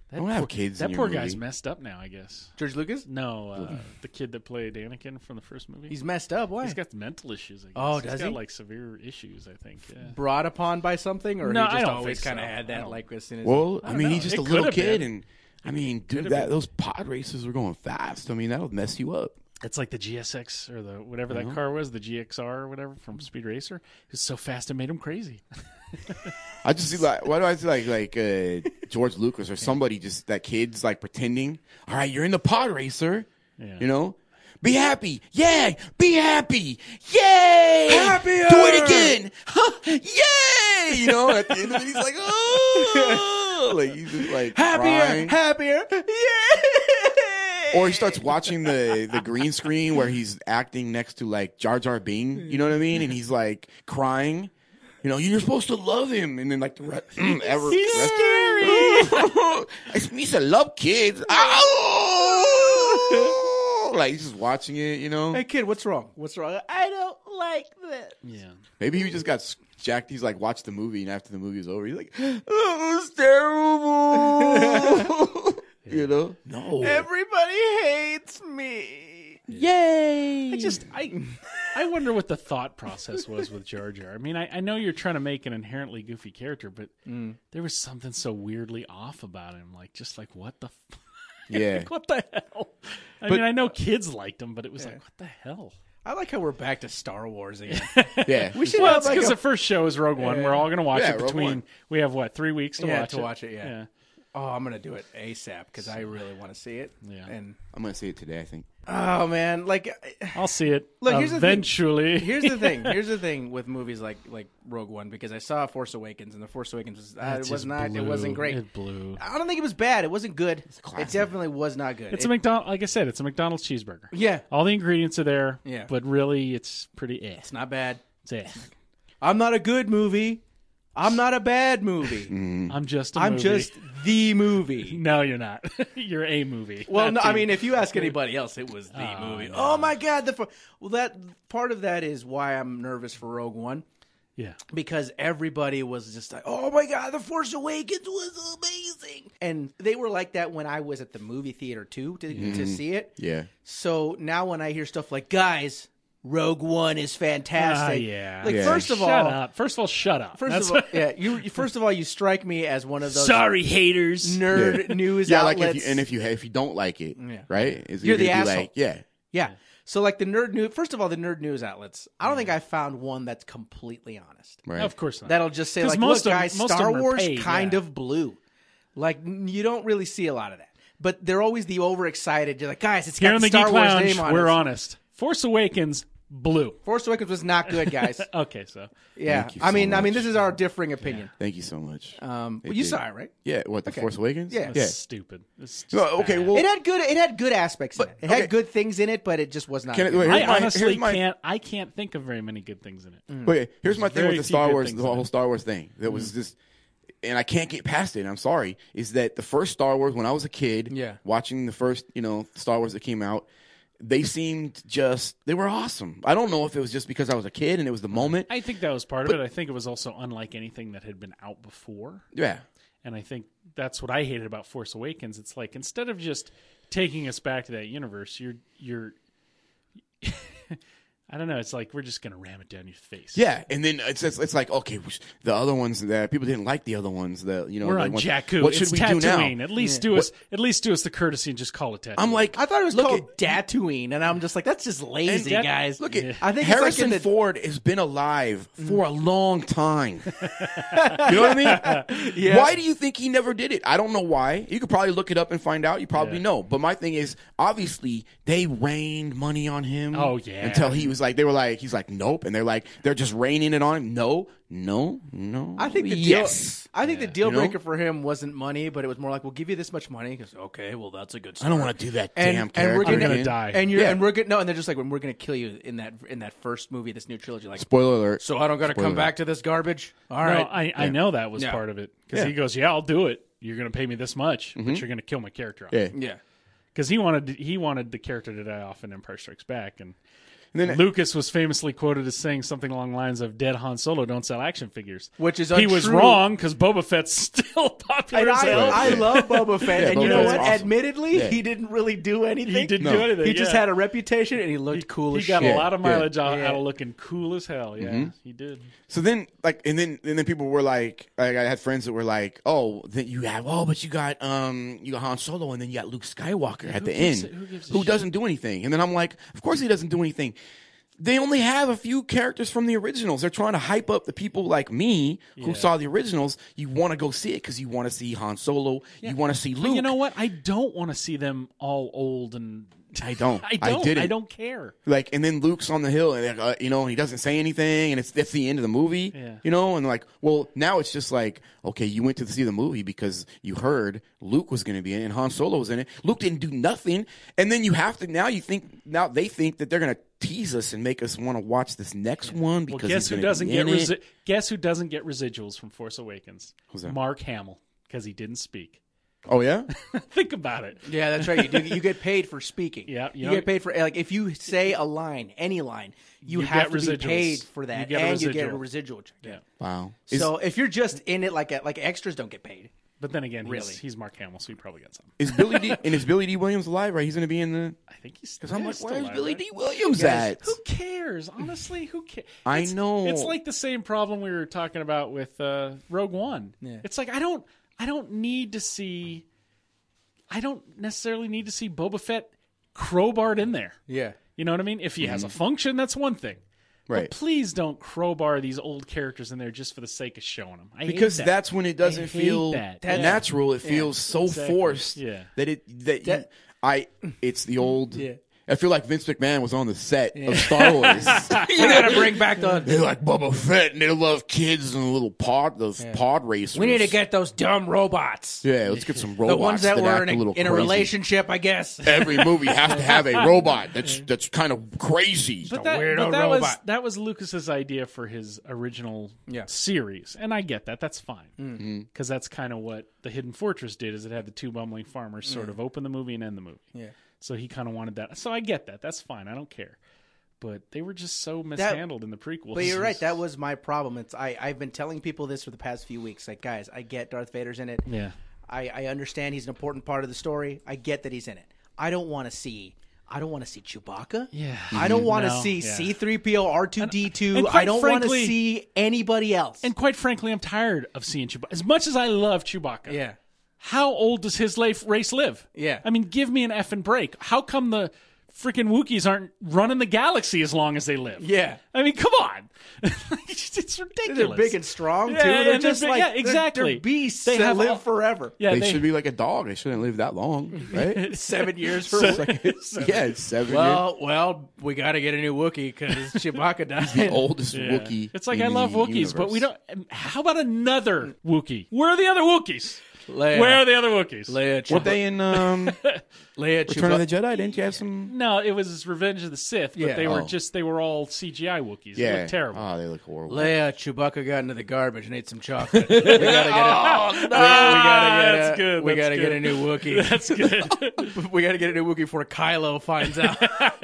I don't have kids. That in poor your guy's movie. messed up now, I guess. George Lucas? No, the kid that played Anakin from the first movie. He's messed up. Why? He's got mental issues, I guess. Oh, He's does got he? like severe issues, I think. Yeah. Brought upon by something, or No, he I just don't always think kind of so. had I that don't- like as soon as Well, I don't mean, know. he's just It a little could've kid, been. and I mean, dude, could've that been. those pod races were going fast. I mean, that'll mess you up. It's like the GSX or the whatever that car was, the GXR or whatever from Speed Racer. It was so fast it made him crazy. I just see like, why do I see like George Lucas or somebody just that kid's like pretending? All right, you're in the pod racer, Yeah. you know. Be happy, yeah. Be happy, yay! Happier! Do it again, huh? Yay! You know, at the end of it, he's like, oh, like he's just like crying. happier, yeah. Or he starts watching the green screen where he's acting next to like Jar Jar Bing, you know what I mean? And he's like crying. You know, you're supposed to love him, and then like the He's scary. I used to love kids. Ow! Like he's just watching it, you know. Hey kid, what's wrong? What's wrong? I don't like this. Yeah. Maybe he just got jacked. He's like watched the movie, and after the movie was over, he's like, "Oh, it was terrible." You know? No. Everybody hates me. Yay! I wonder what the thought process was with Jar Jar. I mean, I know you're trying to make an inherently goofy character, but there was something so weirdly off about him. Like, just like, what the Yeah. like, what the hell? I mean, I know kids liked him, but it was like, what the hell? I like how we're back to Star Wars again. Yeah. We should Well, have it's like because a, the first show is Rogue One. We're all going to watch Yeah, it Rogue between, One. we have, 3 weeks to watch it? to watch it. Yeah. Oh, I'm gonna do it ASAP because I really want to see it. Yeah. And I'm gonna see it today, I think. oh man, like I'll see it Look, here's the thing. eventually. here's the thing. Here's the thing with movies like Rogue One because I saw Force Awakens and the Force Awakens was it was not. It wasn't great. It blew. I don't think it was bad. It wasn't good. It classic. definitely was not good. It's a McDonald's, like I said, it's a McDonald's cheeseburger. Yeah, All the ingredients are there, Yeah. but really it's pretty it's not bad. It's eh. I'm not a good movie. I'm not a bad movie. I'm just a I'm movie. just the movie. No, you're not. You're a movie. Well, not no, I the- mean, if you ask anybody else, it was the movie. no. Oh my god! Well, that part of that is why I'm nervous for Rogue One yeah. because everybody was just like, "Oh my god, The Force Awakens was amazing," and they were like that when I was at the movie theater too to see it. Yeah. So now when I hear stuff like, "Guys, Rogue One is fantastic," Yeah. like Yeah. first of Shut all, up. First of all, shut up. first That's of all, what- yeah, first of all, you strike me as one of those Sorry, haters. nerd Yeah. news Yeah, outlets. like if you don't like it, right? Is You're the gonna be asshole. Like, yeah. Yeah. So like the nerd news, first of all, the nerd news outlets. I don't think I found one that's completely honest. Right. Of course not. That'll just say 'Cause like, most look, of- guys, most of Star them are Wars paid, kind yeah. of blew. Like you don't really see a lot of that, but they're always the overexcited. You're like, guys, it's Here got in the the Star Geek Wars Lounge, name on we're it. honest. Force Awakens blew. Force Awakens was not good, guys. Okay, so Yeah, Thank you I so mean, much. this is our differing opinion. Thank you so much. Well, It you did. saw it, right? Yeah. What, The Force Awakens? Yeah. it's Yeah. stupid. It's just No, okay, bad. well, It had good aspects in it. It okay. had good things in it, but it just was not. Can I- good. wait, I here's my- honestly here's my- can't. I can't think of very many good things in it. Wait, here's my thing Very with the few Star good Wars, things the in whole it. Star Wars thing. That was just, and I can't get past it. I'm sorry. Is that the first Star Wars when I was a kid? Yeah. Watching the first, Star Wars that came out, they seemed they were awesome. I don't know if it was just because I was a kid and it was the moment. I think that was part of it. I think it was also unlike anything that had been out before. Yeah. And I think that's what I hated about Force Awakens. It's like instead of just taking us back to that universe, you're I don't know. It's like we're just gonna ram it down your face. Yeah, and then it's like okay, the other ones that people didn't like the other ones that we're the on ones- Jakku. What should It's we do now? Tatooine. At least do us the courtesy and just call it Tatooine. I'm like, I thought it was look called Tatooine, and I'm just like, that's just lazy, And guys. Look at Yeah. I think it's like Harrison in the- Ford has been alive for a long time. You know what I mean? Yeah. Why do you think he never did it? I don't know why. You could probably look it up and find out. You probably Yeah. know. But my thing is, obviously, they rained money on him. Oh, yeah. Until he was like, he's like, nope, and they're just raining it on him. No. I think the yes. deal. I think the deal You know? breaker for him wasn't money, but it was more like, we'll give you this much money. He goes, okay, well that's a good. I Start. don't want to do that And- damn and character. we're I'm gonna gonna again. die. And you're Yeah. and we're gonna and they're just like, we're gonna kill you in that first movie, this new trilogy. Like, Spoiler alert. so I don't got to Spoiler come back to this garbage. All no, right, I know that was Yeah. part of it because Yeah. he goes, "Yeah, I'll do it. You're going to pay me this much, but you're going to kill my character off." Yeah. yeah. Because he wanted the character to die off in Empire Strikes Back, and And then Lucas was famously quoted as saying something along the lines of "Dead Han Solo don't sell action figures," Which is he was untrue. wrong because Boba Fett's still popular And as hell. I love Boba Fett, Yeah, and you Boba know Fett's what? awesome. Admittedly, Yeah. he didn't really do anything. He didn't No. do anything. He just yeah. had a reputation, and he looked cool He as got shit. a lot of Yeah. mileage out Yeah. of looking cool as hell. Yeah, he did. So then, and then people were like, I had friends that were like, oh, then you have, but you got Han Solo, and then you got Luke Skywalker at the gives end, a- who gives a who shit? doesn't do anything. And then I'm like, of course he doesn't do anything. They only have a few characters from the originals. They're trying to hype up the people like me who saw the originals. You want to go see it because you want to see Han Solo. You want to see But Luke. you know what? I don't want to see them all old and. I don't. I didn't. I don't care. Like, and then Luke's on the hill, and he doesn't say anything, and that's the end of the movie. Yeah. And like, well, now it's just like, okay, you went to see the movie because you heard Luke was going to be in it and Han Solo was in it. Luke didn't do nothing, and then you have to now they think that they're going to tease us and make us want to watch this next one Well, because guess he's who gonna doesn't be get in it. guess who doesn't get residuals from Force Awakens? Who's that? Mark Hamill, because he didn't speak. Oh yeah, Think about it. Yeah, that's right. You get paid for speaking. Yeah, you get paid for like if you say a line, any line, you have get to be residuals. paid for that, You get a and you get a residual. residual check. Yeah. wow. So if you're just in it, like extras don't get paid. But then again, Really? he's Mark Hamill, so he probably got some. Is Billy D. Williams alive? Right, he's going to be in the. I think he's Because I'm like, still where's alive, Billy right? D. Williams at? Who cares? Honestly, who cares? I know. It's like the same problem we were talking about with Rogue One. Yeah. It's like I don't need to see. I don't necessarily need to see Boba Fett crowbarred in there. Yeah. You know what I mean? If he has a function, that's one thing. Right. But please don't crowbar these old characters in there just for the sake of showing them. I Because hate that. that's when it doesn't hate feel that. natural. It feels so exactly. forced Yeah. it's the old. Yeah. I feel like Vince McMahon was on the set of Star Wars. We gotta bring back the. They like Boba Fett, and they love kids and little pod racers. We need to get those dumb robots. Yeah, let's get some robots. The ones that were act in little a crazy. relationship, I guess. Every movie has to have a robot that's kind of crazy. But weirdo that was robot. that was Lucas's idea for his original series, and I get that. That's fine because that's kind of what the Hidden Fortress did. Is it had the two bumbling farmers sort of open the movie and end the movie. Yeah. So he kind of wanted that. So I get that. That's fine. I don't care. But they were just so mishandled in the prequels. But you're right. That was my problem. I've been telling people this for the past few weeks. Like, guys, I get Darth Vader's in it. Yeah. I understand he's an important part of the story. I get that he's in it. I don't want to see Chewbacca. Yeah. I don't want to No, see yeah. C-3PO, R2-D2. and quite I don't want to frankly- see anybody else. And quite frankly, I'm tired of seeing Chewbacca. As much as I love Chewbacca. yeah. How old does his race live? Yeah. I mean, give me an effing break. How come the freaking Wookiees aren't running the galaxy as long as they live? Yeah. I mean, come on. It's ridiculous. They're big and strong, too. Yeah, They're and just they're like, big- yeah, exactly. They're beasts They that have live all- forever. Yeah, They should be like a dog. They shouldn't live that long, right? 7 years for Yeah, it's 7 years. Well, we got to get a new Wookiee because Chewbacca died. The oldest Yeah. Wookiee. It's like in I love the Wookiees, but we universe. don't. How about another Wookiee? Where are the other Wookiees? Leia. Where are the other Wookiees? Leia, Weren't they in Leia, Return of the Jedi? Didn't you have some? No, it was Revenge of the Sith, but Yeah. they were Oh. they were all CGI Wookiees. They Yeah, looked terrible. Oh, they look horrible. Leia, Chewbacca got into the garbage and ate some chocolate. We gotta get That's good. We That's gotta get a good. new Wookiee. That's good. We gotta get a new Wookiee before Kylo finds out.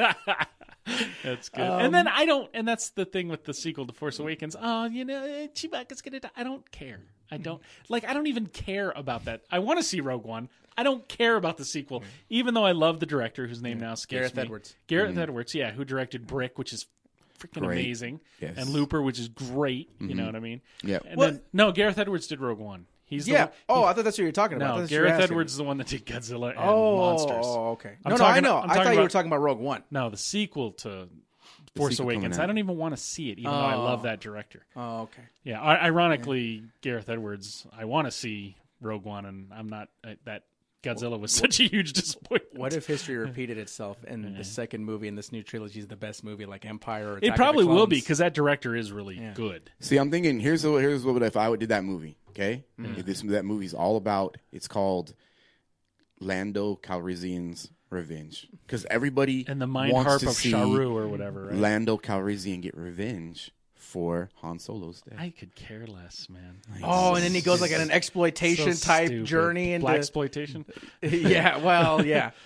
That's good. And then and that's the thing with the sequel to Force Awakens. Oh, Chewbacca's gonna die. I don't care. I don't even care about that. I want to see Rogue One. I don't care about the sequel, even though I love the director whose name now escapes Gareth me. Edwards. Gareth Edwards, yeah, who directed Brick, which is freaking Great. amazing, Yes. and Looper, which is great. You know what I mean? Yep. And then, no, Gareth Edwards did Rogue One. He's the Yeah. one, Oh, I thought that's what you were talking about. I thought no, that's what you were Gareth asking Edwards is the one that did Godzilla and me. Oh, Monsters. okay. I'm No, talking I know. about- I'm I thought talking you were about- talking about Rogue One. No, the sequel to Force sequel coming Awakens. out. I don't even want to see it, even though I love that director. Oh, okay. Yeah, ironically, Gareth Edwards, I want to see Rogue One, and I'm not. That Godzilla was such a huge disappointment. What if history repeated itself and the second movie in this new trilogy is the best movie, like Empire or Attack It of the probably will be Clones? because that director is really good. See, I'm thinking. Here's what if I would do that movie. Okay, if that movie's all about. It's called Lando Calrissian's Revenge, because everybody And the mind wants harp to of see Sharu or whatever. Right? Lando Calrissian get revenge for Han Solo's death. I could care less, man. Oh, and then he goes like on an exploitation So type stupid. journey into black exploitation. yeah. Well, yeah.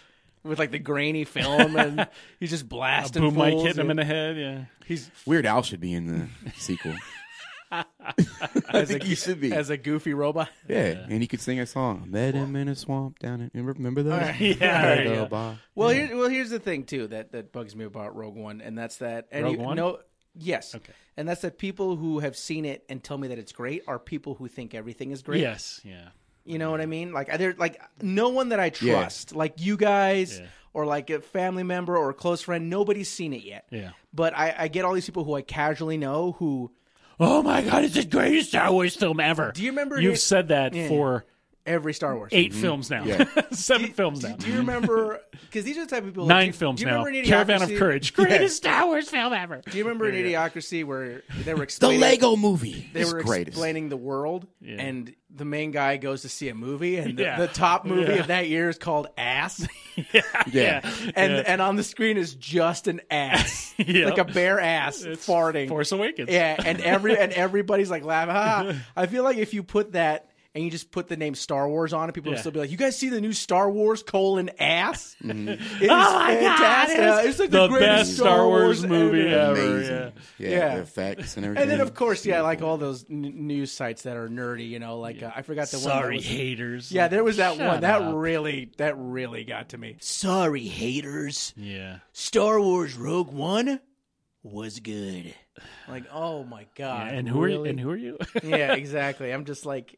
with like the grainy film, and he's just A blasting. boom mic fools, hitting him yeah. in the head. Yeah. He's Weird Al should be in the sequel. I think he should be. as a goofy robot. Yeah, and he could sing a song. Met him in a swamp down in. Remember that? Yeah. Well, here's the thing too that bugs me about Rogue One, and that's that. And Rogue One? No, yes. Okay. And that's that people who have seen it and tell me that it's great are people who think everything is great. Yes. Yeah. You know what I mean? Like they're like no one that I Yeah. trust, like you guys Yeah. or like a family member or a close friend. Nobody's seen it yet. Yeah. But I get all these people who I casually know who. Oh my God! It's the greatest Star Wars film ever. Do you remember? You've said that for every Star Wars 8 films now. Yeah. 7 films now. Do you remember? Because these are the type of people. 9 do films you now. remember in Caravan of Idiocracy- Courage. Greatest Star Wars film ever. Do you remember in Idiocracy where they were The explaining Lego Movie. They It's were greatest. explaining the world, Yeah. and the main guy goes to see a movie, and Yeah. the top movie Yeah. of that year is called Ass, Yeah. and on the screen is just an ass, Yep. like a bare ass farting. Force Awakens. Yeah, and everybody's like laughing. Ha. I feel like if you put that and you just put the name Star Wars on it, people will Yeah. still be like, "You guys see the new Star Wars : ass?" It is my God, fantastic. it's like the greatest best Star Wars movie ever. ever. Amazing. Yeah. Yeah. Yeah. The effects and everything. And then, of course, yeah, like all those news sites that are nerdy, you know, like I forgot the one. that Sorry, was- haters. Yeah, there was that Shut one that up. really got to me. Sorry, haters. Yeah. Star Wars Rogue One was good. Like, oh my god! And who are you? really? And who are you? Yeah, exactly. I'm just like,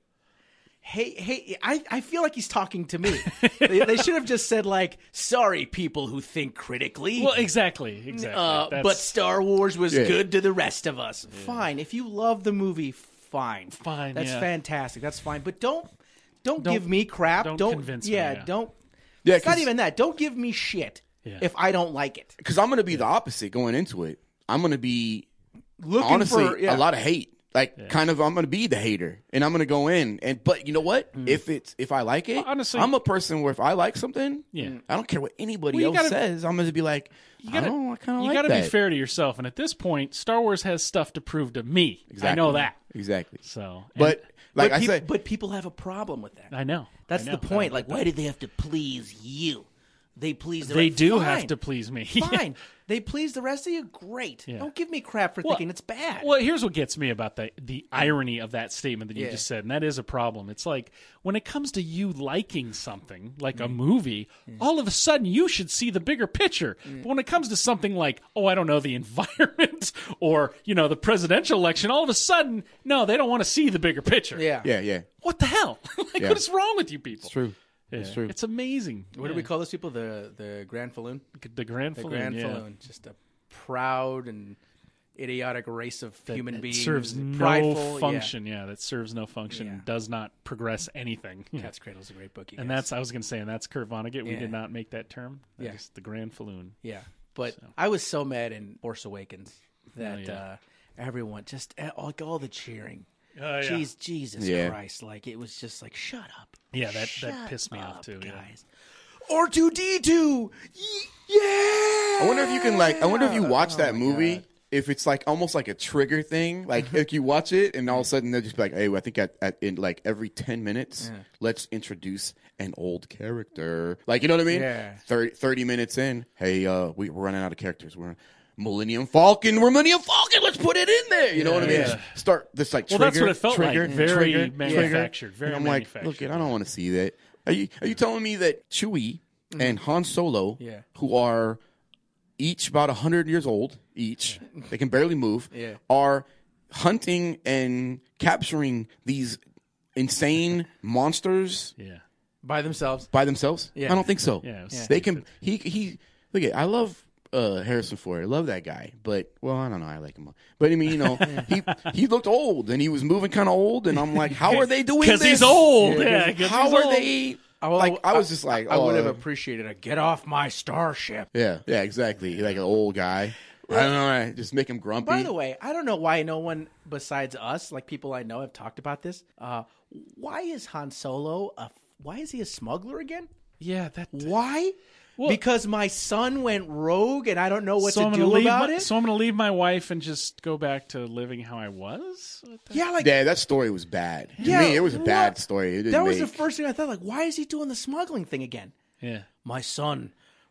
hey, I feel like he's talking to me. They should have just said like, sorry, people who think critically. well, exactly. That's- but Star Wars was Yeah. good to the rest of us. Fine, if you love the movie, fine, Fine, That's yeah. fantastic. That's fine. But don't give me crap. don't convince me, Yeah, yeah. don't. Yeah, It's not 'cause- even that. Don't give me shit Yeah. if I don't like it. Because I'm going to be the opposite going into it. I'm going to be, Looking honestly, for yeah. a lot of hate. Like, kind of, I'm going to be the hater. And I'm going to go in. But you know what? If I like it, Well, honestly- I'm a person where if I like something, Yeah. I don't care what anybody Well, you else gotta- says. I'm going to be like, I kind of You like got to that. be fair to yourself. And at this point, Star Wars has stuff to prove to me. Exactly. I know that. Exactly. So, But, like but I peop- said, but people have a problem with that. I know. That's I know. the point. Like, Why did they have to please you? They please the They do Fine. have to please me. Fine. They please the rest of you. Great. Yeah. Don't give me crap for thinking it's bad. Well, here's what gets me about the irony of that statement that you Yeah. just said, and that is a problem. It's like when it comes to you liking something, like a movie, all of a sudden you should see the bigger picture. But when it comes to something like, oh, I don't know, the environment or, the presidential election, all of a sudden, no, they don't want to see the bigger picture. yeah. yeah. What the hell? Like, Yeah. what is wrong with you people? It's true. Yeah. It's true. It's amazing. What do we call those people? The Grand Falloon? The Grand The Falloon, Grand yeah. Falloon. Just a proud and idiotic race of human That beings. serves no prideful. function. Yeah. That serves no function. Yeah. Does not progress anything. Yeah. Cat's Cradle is a great book. You And guys. I was going to say, and that's Kurt Vonnegut. We Yeah. did not make that term. Yeah. Just the Grand Falloon. Yeah. But I was so mad in Force Awakens that yeah. everyone just all the cheering. Oh, yeah. Jeez, Jesus Yeah. Christ! Like it was just like, shut up. Yeah, that Shut pissed me off up, too. Yeah. guys. R2D2. Yeah. I wonder if you can I wonder if you watch that movie, if it's like almost like a trigger thing. Like you watch it and all of a sudden they'll just be like, hey, I think in like every 10 minutes, let's introduce an old character. Like, you know what I mean? Yeah. 30 minutes in, hey, we're running out of characters. We're Millennium Falcon. We're Millennium Falcon. Let's put it in there. You know what I mean? Yeah. Start this like Well, trigger. that's what it felt trigger, like. Very trigger, manufactured. trigger. Very and I'm like, manufactured. look, I don't want to see that. Are you telling me that Chewie and Han Solo, Yeah. who are each about 100 years old, each, they can barely move, Yeah. are hunting and capturing these insane monsters Yeah. By themselves. by themselves? Yeah. I don't think so. Yeah, it was They can. He. Look at. I love Harrison Ford. I love that guy. But I don't know. I like him. But I mean, he looked old and he was moving kind of old, and I'm like, how are they doing this? Because he's old. Yeah. 'cause How he's are old. they? Like I was just like, I would have appreciated a get off my starship. yeah, exactly. Like an old guy. I don't know. Right? Just make him grumpy. By the way, I don't know why no one besides us, like people I know, have talked about this. Why is Han Solo why is he a smuggler again? Yeah. That. Why? Well- because my son went rogue and I don't know what So to I'm do gonna leave about my, it. So I'm going to leave my wife and just go back to living how I was. What the- Yeah, like yeah, that story was bad. To Yeah, me, it was a bad what? story. It didn't that was make. the first thing I thought. Like, why is he doing the smuggling thing again? Yeah. My son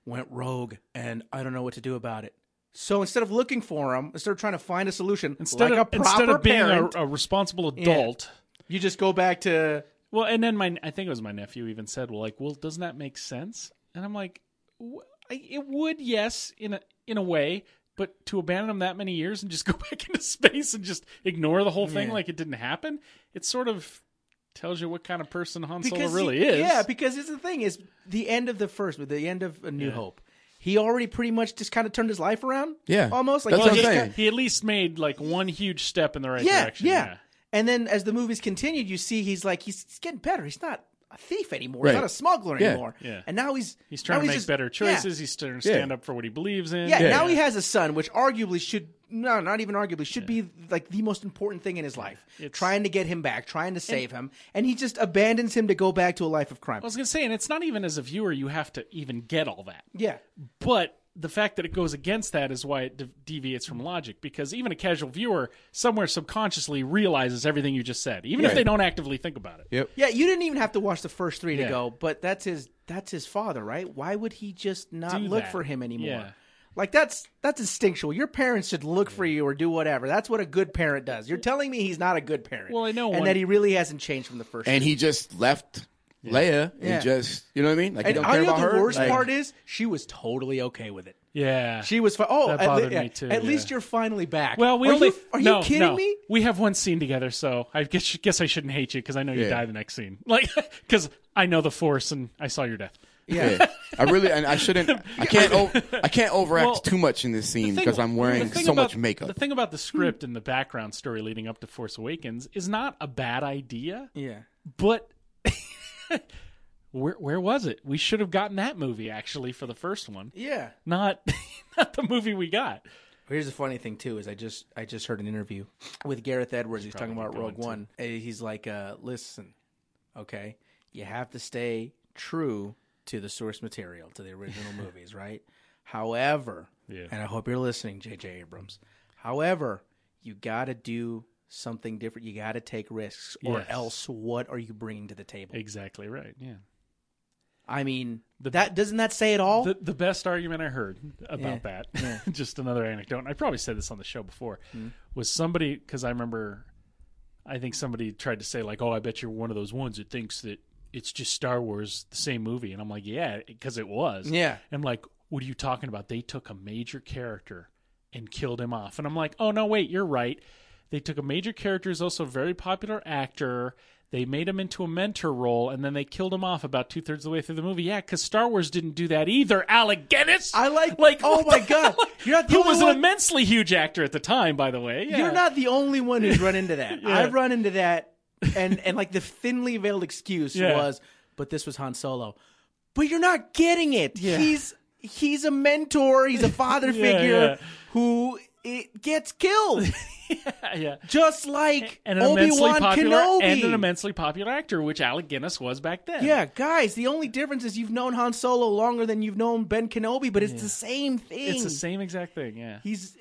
went rogue, and I don't know what to do about it. So instead of looking for him, instead of trying to find a solution, Instead like of a proper being parent, a responsible adult. you just go back to Well, and then I think it was my nephew even said, well, doesn't that make sense? And I'm like, it would, yes, in a way, but to abandon him that many years and just go back into space and just ignore the whole thing like it didn't happen, it sort of tells you what kind of person Han Solo really is. Yeah, because it's the thing is the end of the end of A New Hope. He already pretty much just kind of turned his life around. Yeah. Almost. Like That's he what I'm just saying. He at least made like one huge step in the right Yeah, direction. yeah. And then as the movies continued, you see he's getting better. He's not a thief anymore. Right. He's not a smuggler Yeah. anymore. Yeah. And now he's trying to make just, better choices. Yeah. He's trying to stand up for what he believes in. Yeah, now he has a son, which arguably not even arguably, should be like the most important thing in his life. Trying to get him back, trying to save him, and he just abandons him to go back to a life of crime. I was going to say, and it's not even as a viewer you have to even get all that. Yeah. But the fact that it goes against that is why it deviates from logic, because even a casual viewer somewhere subconsciously realizes everything you just said, even if they don't actively think about it. Yep. Yeah, you didn't even have to watch the first three to Yeah. go, but that's his father, right? Why would he just not Do look that. for him anymore? Yeah. Like that's instinctual. Your parents should look for you or do whatever. That's what a good parent does. You're telling me he's not a good parent. Well, I know and one- that he really hasn't changed from the first. And three. he just left Leia Yeah. and just, you know what I mean? Like, he And don't I care know about the her. worst Like, part is she was totally okay with it. Yeah. She was fine. Oh, That at, bothered yeah, me too, at yeah. least you're finally back. Well, we are only you no, kidding no. me? We have one scene together, so I guess I shouldn't hate you because I know you Yeah. die the next scene. Like, because I know the Force and I saw your death. Yeah. I shouldn't, I can't overact Well, too much in this scene thing- because I'm wearing the thing so about- much makeup. The thing about the script and the background story leading up to Force Awakens is not a bad idea, Yeah. but where was it? We should have gotten that movie actually for the first one, Yeah. not the movie we got. Here's the funny thing too is I just heard an interview with Gareth Edwards. He's talking about Rogue One. He's like, listen, okay, you have to stay true to the source material, to the original movies, right? However, and I hope you're listening, J.J. Abrams. However, you got to do something different. You got to take risks, or Yes. else what are you bringing to the table? Exactly right. Yeah. I mean, that doesn't that say it all? The best argument I heard about that, just another anecdote, and I probably said this on the show before, was somebody, because I think somebody tried to say, like, oh, I bet you're one of those ones that thinks that it's just Star Wars, the same movie. And I'm like, yeah, because it was. Yeah. And I'm like, what are you talking about? They took a major character and killed him off. And I'm like, oh, no, wait, you're right. They took a major character who's also a very popular actor. They made him into a mentor role, and then they killed him off about 2/3 of the way through the movie. Yeah, because Star Wars didn't do that either. Alec Guinness. I like oh what my the God. hell? You're not the He only was one- an immensely huge actor at the time, by the way. Yeah. You're not the only one who's run into that. Yeah. I've run into that, and like the thinly veiled excuse was, but this was Han Solo. But you're not getting it. Yeah. He's a mentor. He's a father figure who gets killed, yeah. just like And an immensely Obi-Wan popular Kenobi. and an immensely popular actor, which Alec Guinness was back then. Yeah, guys, the only difference is you've known Han Solo longer than you've known Ben Kenobi, but it's the same thing. It's the same exact thing, yeah.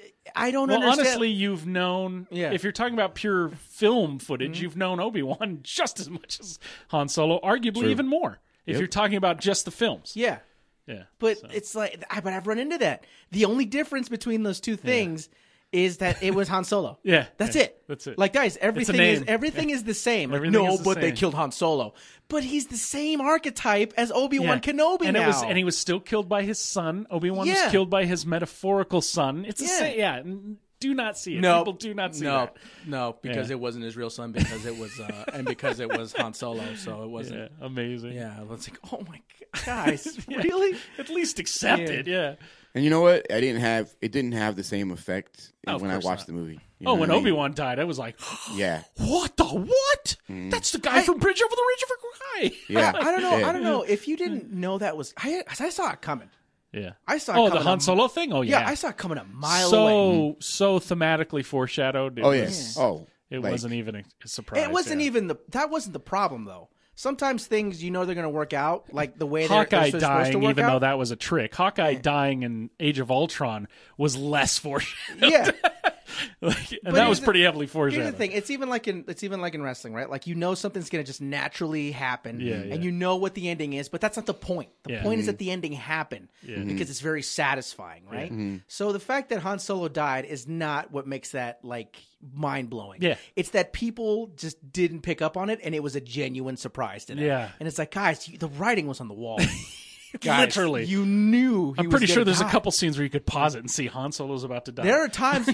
I don't Well, understand. honestly, you've known, if you're talking about pure film footage, you've known Obi-Wan just as much as Han Solo, arguably even more, if you're talking about just the films. yeah. Yeah. But so. it's like, but I've run into that. The only difference between those two things is that it was Han Solo. Yeah, that's yeah, it. that's it. Like, guys, everything is name. the same. Like, Everything no, is the but they same. killed Han Solo. But he's the same archetype as Obi-Wan Yeah. Kenobi and now. he was still killed by his son. Obi-Wan Yeah. was killed by his metaphorical son. It's the Yeah. same. Yeah. Do not see it. no, People do not see no, that. no, because Yeah. it wasn't his real son. Because it was, and because it was Han Solo. So it wasn't. Yeah, amazing. Yeah, I was like, oh my God, guys, really? At least accept it. Yeah. And you know what? It didn't have the same effect Of when I course watched not. the movie. You Oh, know when what I mean? Obi-Wan died, I was like, Yeah. what the what? That's the guy from Bridge Over the Ridge of Kwai. Yeah. I don't know. Yeah. I don't know if you didn't know that was. I saw it coming. Yeah. I saw. It Oh, the coming Han Solo thing? Oh, Yeah, yeah. I saw it coming a mile away. So thematically foreshadowed. Oh, yes. Oh. It like- wasn't even a surprise. It wasn't yeah. even that wasn't the problem though. Sometimes things they're going to work out like the way Hawkeye they're supposed dying, to work even out. though that was a trick. Hawkeye dying in Age of Ultron was less foreshadowed. Yeah, And that was pretty heavily Here's foreshadowed. the thing: it's even like in wrestling, right? Like something's going to just naturally happen, Yeah. and you know what the ending is, but that's not the point. The Yeah. point is that the ending happened because it's very satisfying, right? So the fact that Han Solo died is not what makes that like mind blowing. Yeah. It's that people just didn't pick up on it, and it was a genuine surprise to them. Yeah. And it's like, guys, the writing was on the wall. Guys, Literally. you knew. I'm pretty sure there's a couple scenes where you could pause it and see Han Solo's about to die. There were times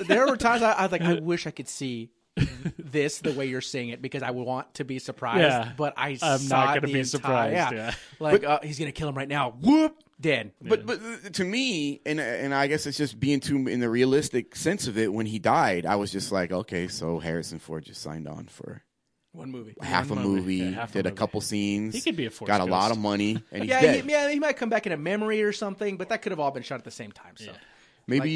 I was like, I wish I could see this the way you're saying it because I would want to be surprised. Yeah. But I'm saw not it gonna the be surprised, entire- yeah. Like he's gonna kill him right now. Whoop, dead. But to me, and I guess it's just being too in the realistic sense of it. When he died, I was just like, okay, so Harrison Ford just signed on for One movie. half a movie, Yeah, half a did a movie. couple scenes. He could be a Force got a ghost. lot of money, and he's Yeah, dead. he might come back in a memory or something, but that could have all been shot at the same time. So Maybe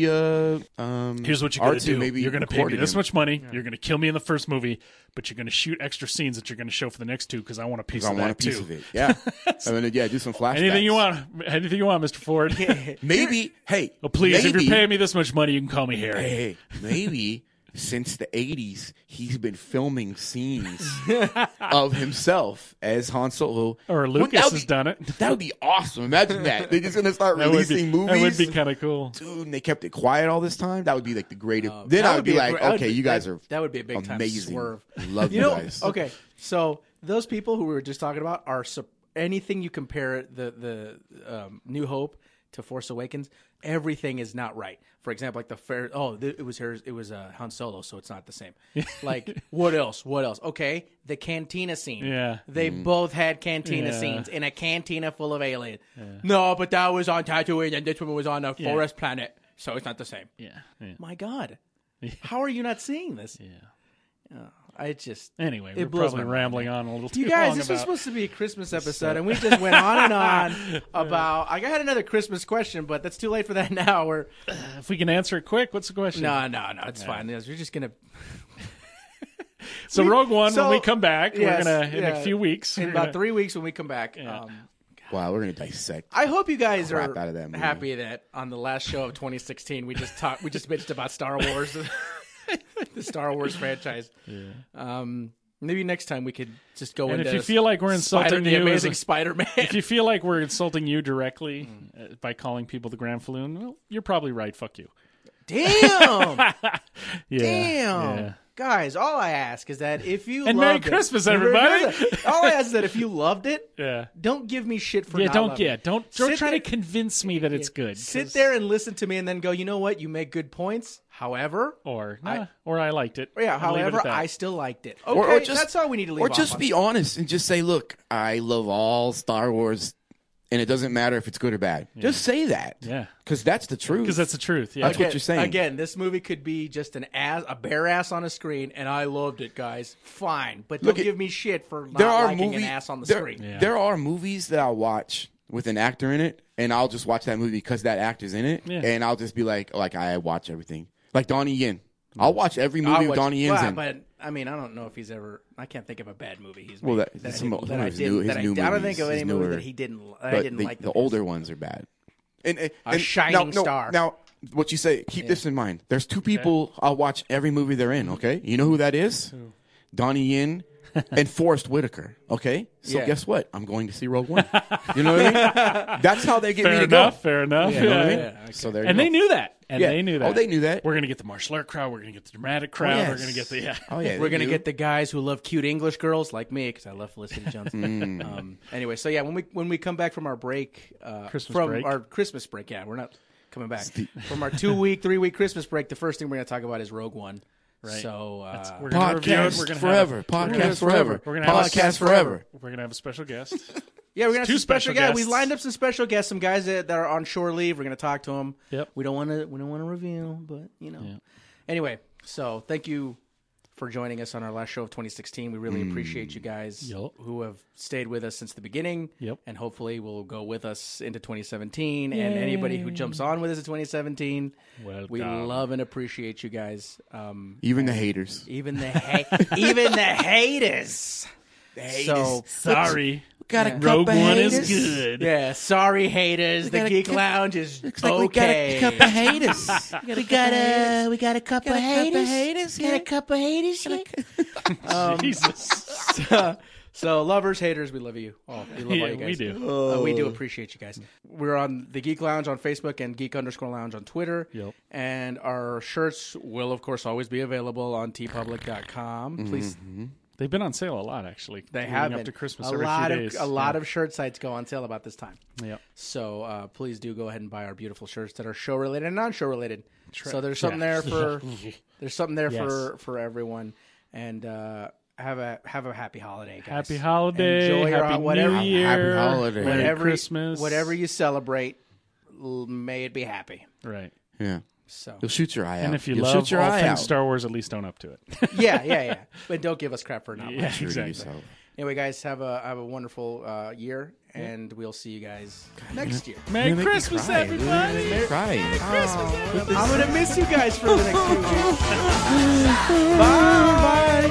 Here's what you're going to R2 do. maybe You're going to pay me recorded this him. much money. You're going to kill me in the first movie, but you're going to shoot extra scenes that you're going to show for the next two because I want a piece I of want that a piece too. of it. Yeah, I mean, do some flashbacks. Anything you want, Mr. Ford. Maybe. Hey, Well, please, if maybe, you're paying me this much money, you can call me Harry. Hey, maybe since the 80s, he's been filming scenes of himself as Han Solo. Or Wouldn't Lucas that has be- done it. That would be awesome. Imagine that. They're just going to start That would be, releasing movies. That would be kind of cool. Dude, and they kept it quiet all this time. That would be like the greatest. Then I would be like, okay, you guys are that would be a big time amazing. swerve. Love you guys. Okay, so those people who we were just talking about are anything you compare the New Hope to Force Awakens, everything is not right. For example, like it was Han Solo, so it's not the same. Like what else? Okay, the cantina scene. Yeah. They both had cantina Yeah. scenes in a cantina full of aliens. No, but that was on Tatooine, and this one was on a forest planet, so it's not the same. Yeah. My God, how are you not seeing this? Yeah. I just Anyway, it we're blows probably my mind. rambling on a little too You guys, long this was about. supposed to be a Christmas episode, and we just went on and on about. I had another Christmas question, but that's too late for that now. We're If we can answer it quick, what's the question? no, it's fine. We're just gonna. So Rogue One, so- when we come back, Yes, we're gonna in yeah. a few weeks. In we're about gonna- 3 weeks when we come back. Wow, we're going to dissect. I hope you guys Crap are out of that movie. happy that on the last show of 2016 we just bitched about Star Wars, the Star Wars franchise. Maybe next time we could just go And into if you feel like we're insulting the you, Amazing as a- Spider-Man. if you feel like we're insulting you directly by calling people the Grand Falloon, well, you're probably right. Fuck you. Damn. Yeah. Damn. Yeah. Guys, all I ask is that if you And loved Merry it- Christmas, Merry everybody. Christmas. All I ask is that if you loved it, Yeah. don't give me shit for Yeah, not don't loving it. don't Sit try there- to convince me that it's good. Sit 'cause- there and listen to me and then go, you know what? You make good points. However, or I liked it. yeah, I'll leave it however, at that. I still liked it. Okay, Or just, that's all we need to leave Or off just on. be honest and just say, look, I love all Star Wars, and it doesn't matter if it's good or bad. Just say that. Yeah. Because that's the truth. Because that's the truth. Yeah. That's what you're saying. Again, this movie could be just a bare ass on a screen, and I loved it, guys. Fine, but Look, don't give me shit for not there are liking movies, an ass on the there, screen. Yeah. There are movies that I'll watch with an actor in it, and I'll just watch that movie because that actor's in it, Yeah. and I'll just be like I watch everything. Like Donnie Yen. I'll watch every movie with Donnie Yen's in. But I mean, I don't know if he's ever. I can't think of a bad movie he's made. Well, that some I of didn't- his that I new- didn't- his that I- new I don't movies, think of any his movie newer- that he didn't. I But didn't like the older ones are bad. And shining now, star. Now, what you say? Keep this in mind. There's two people I'll watch every movie they're in. Okay, you know who that is? Donnie Yen and Forrest Whitaker. Okay, so Yeah. guess what? I'm going to see Rogue One. You know what I mean? That's how they get me Fair to enough. go. Fair enough. You know what I mean? yeah, okay. So there. And you they go. knew that. And Yeah. they knew that. Oh, they knew that. We're going to get the martial art crowd. We're going to get the dramatic crowd. yes. We're going to get the Oh yeah, We're they gonna knew. get the guys who love cute English girls like me because I love Felicity Jones. Anyway, so yeah, when we come back from our break, our Christmas break, yeah, we're not coming back from our 3-week Christmas break. The first thing we're gonna talk about is Rogue One. Right. So we're going to review it. Podcast We're going to forever. have Podcast forever. We're gonna have Podcast forever. We're going to have a special guest. yeah, we're gonna have Two some special special guys. We guests. lined up some special guests, some guys that are on shore leave. We're gonna talk to them. Yep. We don't want to reveal, but you know. Yeah. Anyway, so thank you for joining us on our last show of 2016. We really appreciate you guys Yup. who have stayed with us since the beginning. Yep. And hopefully will go with us into 2017. And anybody who jumps on with us in 2017, we Welcome. love and appreciate you guys. Even the haters. Even the even the haters. So Sorry. got a Yeah. cup Rogue of One haters. is good. Yeah, sorry haters. The got a Geek cup- Lounge is Looks like okay. we got a cup of haters. We got a couple of haters. Got a couple of haters here. Jesus. So, lovers, haters, we love you all. We love all Yeah, you guys. we do. We do appreciate you guys. We're on the Geek Lounge on Facebook and Geek_Lounge on Twitter. Yep. And our shirts will, of course, always be available on tpublic.com. Please, They've been on sale a lot, actually. they leading have up been. to Christmas a every lot few of days. a lot of shirt sites go on sale about this time. Yep. So please do go ahead and buy our beautiful shirts that are show related and non-show related. So there's something there for for everyone. And have a happy holiday, guys. Happy holiday. Enjoy your Happy whatever New Year. Happy holiday. Merry Christmas. whatever you celebrate. May it be happy. Right. Yeah. So You'll shoot your eye out. And if you You'll love shoot your all eye things out. Star Wars, at least own up to it. yeah. But don't give us crap for not. Yeah, True to exactly. yourself. Anyway, guys, have a wonderful year, and we'll see you guys next year. Merry You're gonna make me Christmas, cry. everybody. You're gonna cry. I'm gonna miss you guys for the next few weeks. Bye.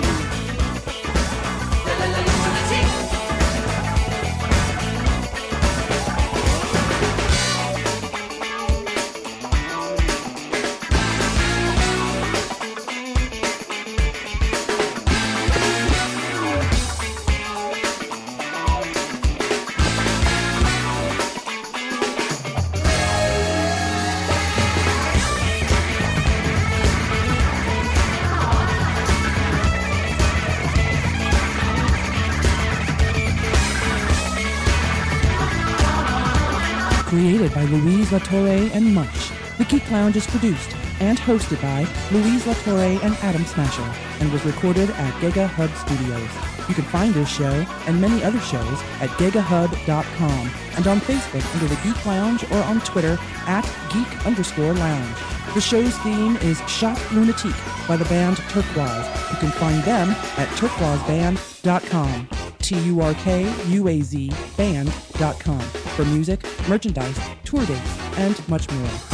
Created by Louise Latorre and Munch, The Geek Lounge is produced and hosted by Louise Latorre and Adam Smasher and was recorded at Giga Hub Studios. You can find this show and many other shows at gigahub.com and on Facebook under The Geek Lounge or on Twitter at geek_lounge. The show's theme is Shock Lunatique by the band Turquoise. You can find them at turquoiseband.com. TURKUAZ band.com for music, merchandise, tour dates, and much more.